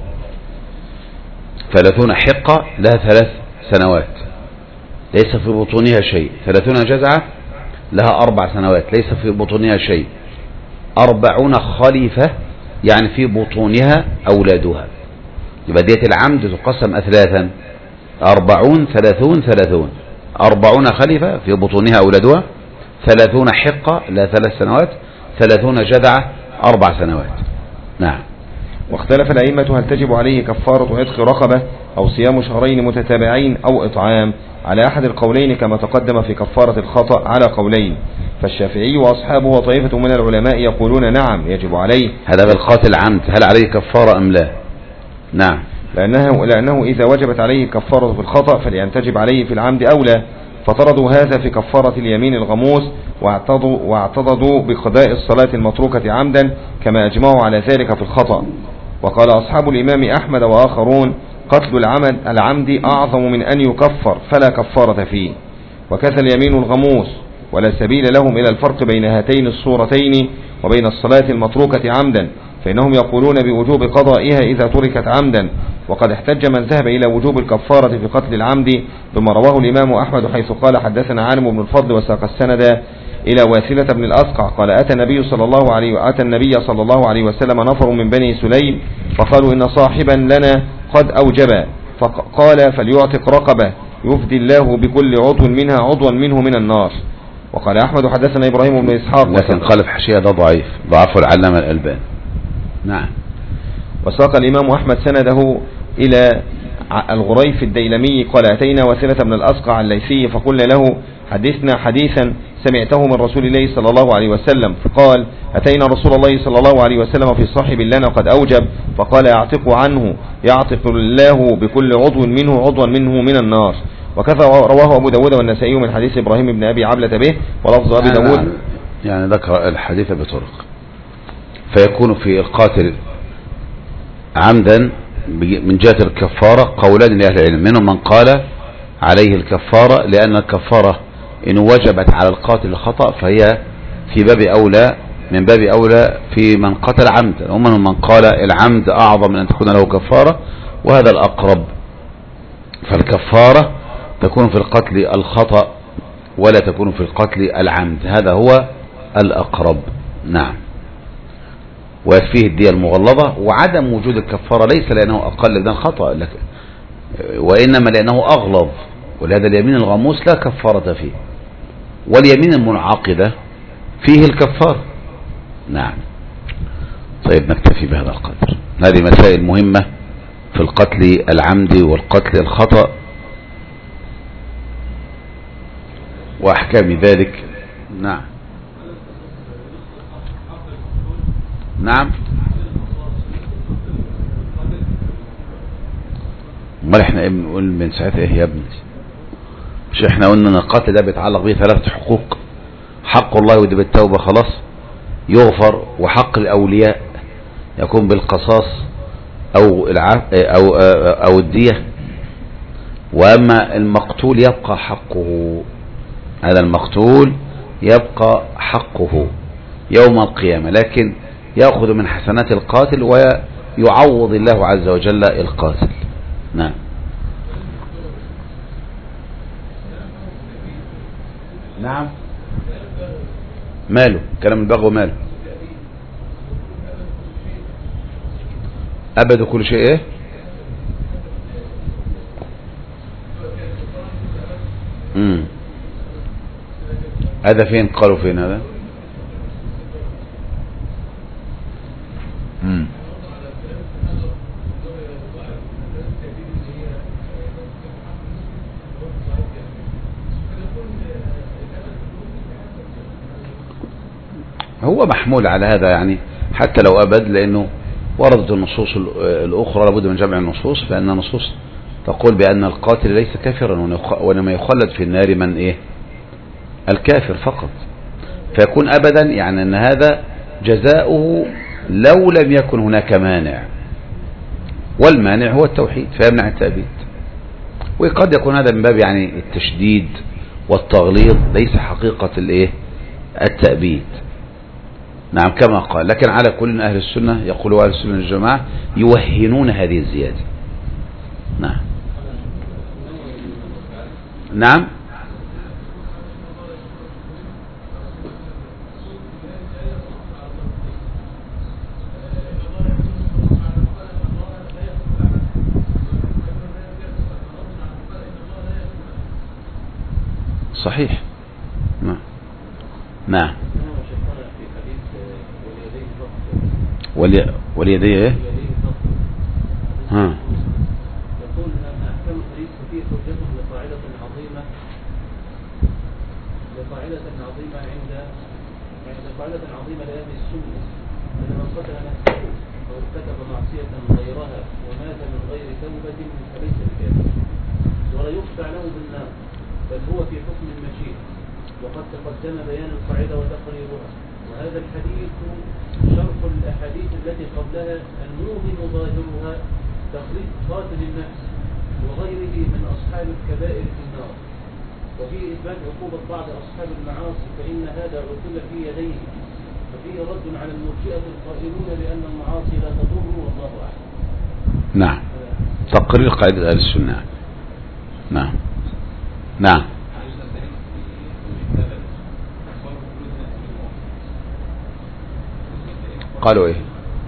30 حقة لها 3 سنوات ليس في بطونها شيء. 30 جزعة لها 4 سنوات ليس في بطونها شيء. 40 خليفة يعني في بطونها أولادها. يبقى دية العمد تقسم أثلاثا 40 30 40 خليفة في بطونها أولادها، 30 حقة لها 3 سنوات، 30 جذعة 4 سنوات. نعم. واختلف الأئمة هل تجب عليه كفارة عتق رقبة أو صيام شهرين متتابعين أو إطعام، على أحد القولين كما تقدم في كفارة الخطأ على قولين. فالشافعي وأصحابه وطائفة من العلماء يقولون نعم يجب عليه. هذا بالقاتل عمد هل عليه كفارة أم لا؟ نعم. لأنه إذا وجبت عليه كفارة في الخطأ فلأن تجب عليه في العمد أولى، فطردوا هذا في كفارة اليمين الغموس، واعتضدوا بقضاء الصلاة المتروكة عمدا كما أجمعوا على ذلك في الخطأ. وقال أصحاب الإمام أحمد وآخرون: قتل العمد أعظم من أن يكفر فلا كفارة فيه، وكذا اليمين الغموس، ولا سبيل لهم إلى الفرق بين هاتين الصورتين وبين الصلاة المتروكة عمدا، فإنهم يقولون بوجوب قضائها إذا تركت عمدا. وقد احتج من ذهب إلى وجوب الكفارة في قتل العمد بما رواه الإمام أحمد حيث قال: حدثنا عالم بن الفضل وساق السند إلى واثلة بن الأسقع قال: أتى النبي صلى الله عليه وسلم نفر من بني سليم فقالوا: إن صاحبا لنا قد أوجب، فقال: فليعتق رقبة يفدي الله بكل عضو منها عضوا منه من النار. وقال أحمد: حدثنا إبراهيم بن إسحاق، لكن قال في حاشية ده ضعيف، ضعفه العلامة الألباني. نعم. وساق الإمام أحمد سنده إلى الغريف الديلمي قال: أتينا واثلة بن الأسقع الليثي فقلنا له: حدثنا حديثا سمعته من رسول الله صلى الله عليه وسلم. فقال: أتينا رسول الله صلى الله عليه وسلم في صاحب لنا قد أوجب، فقال: يعتق عنه يعتق الله بكل عضو منه عضوا منه من النار. وكذا رواه أبو داود والنسائي من حديث إبراهيم بن أبي عبلة به، ولفظ أبي داود يعني ذكر الحديث بطرق، فيكون في القاتل عمدا من جهة الكفارة قولان لأهل العلم، منهم من قال عليه الكفارة لأن الكفارة إن وجبت على القاتل الخطأ فهي في باب أولى من باب أولى في من قتل عمدا، ومنهم من قال العمد أعظم من أن تكون له كفارة، وهذا الأقرب. فالكفارة تكون في القتل الخطأ ولا تكون في القتل العمد، هذا هو الأقرب. نعم. ويكفيه الدية المغلظة. وعدم وجود الكفارة ليس لأنه أقل من الخطأ وإنما لأنه أغلظ، ولهذا اليمين الغموس لا كفارة فيه، واليمين المنعقدة فيه الكفارة. نعم. طيب نكتفي بهذا القدر. هذه مسائل مهمة في القتل العمد والقتل الخطأ وأحكام ذلك. نعم. نعم. امال احنا بنقول من ساعتها ايه يا ابني؟ مش احنا قلنا ان القتل ده بيتعلق به 3 حقوق: حق الله ودي بالتوبة خلاص يغفر، وحق الاولياء يكون بالقصاص او الدية، واما المقتول يبقى حقه، هذا المقتول يبقى حقه يوم القيامة، لكن يأخذ من حسنات القاتل ويعوض الله عز وجل القاتل. نعم. نعم. ماله كلام البغو؟ ماله أبد كل شيء ايه؟ هذا فين قالوا فين هذا؟ هو محمول على هذا يعني حتى لو أبد، لأنه وردت النصوص الأخرى لابد من جمع النصوص، فإن النصوص تقول بأن القاتل ليس كافرا، وإنما يخلد في النار من إيه؟ الكافر فقط. فيكون أبدا يعني أن هذا جزاؤه لو لم يكن هناك مانع، والمانع هو التوحيد فيمنع التأبيد. وقد يكون هذا من باب يعني التشديد والتغليظ، ليس حقيقة الإيه؟ التأبيد. نعم كما قال. لكن على كل أهل السنة يقولوا أهل السنة الجماعة يوهنون هذه الزيادة. نعم. نعم. صحيح. نعم. نعم. واليديه ايه؟ يقول ان احكام الحديث فيه حجته لقاعده عظيمه عند قاعده عظيمه لاهل السنه ان من قتل نفسه أو ارتكب معصية غيرها ومات من غير توبة فليس بكافر ولا يخشع له بالنار بل هو في حكم المشيئة وقد تقدم بيان القاعدة وتقريرها وهذا الحديث شرح الأحاديث التي قبلها الموهم ظاهرها تخليد قاتل النفس وغيره من أصحاب الكبائر في النار وفيه إثبات عقوبة بعض أصحاب المعاصي فإن هذا عقوبة في يديه وفيه رد على المرجئة القائلون بأن المعاصي لا تضر والله أعلم. نعم تقرير قاعدة أهل السنة. نعم نعم قالوا ايه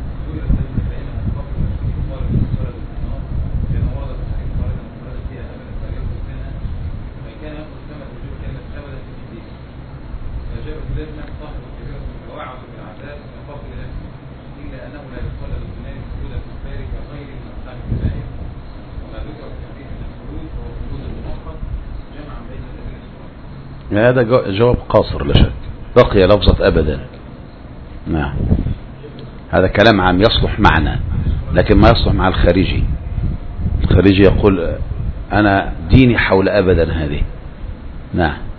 هذا جواب قاصر لا شك بقي لفظة أبدا. نعم هذا كلام عام يصلح معنا لكن ما يصلح مع الخارجي. الخارجي يقول أنا ديني حول أبدا هذه. نعم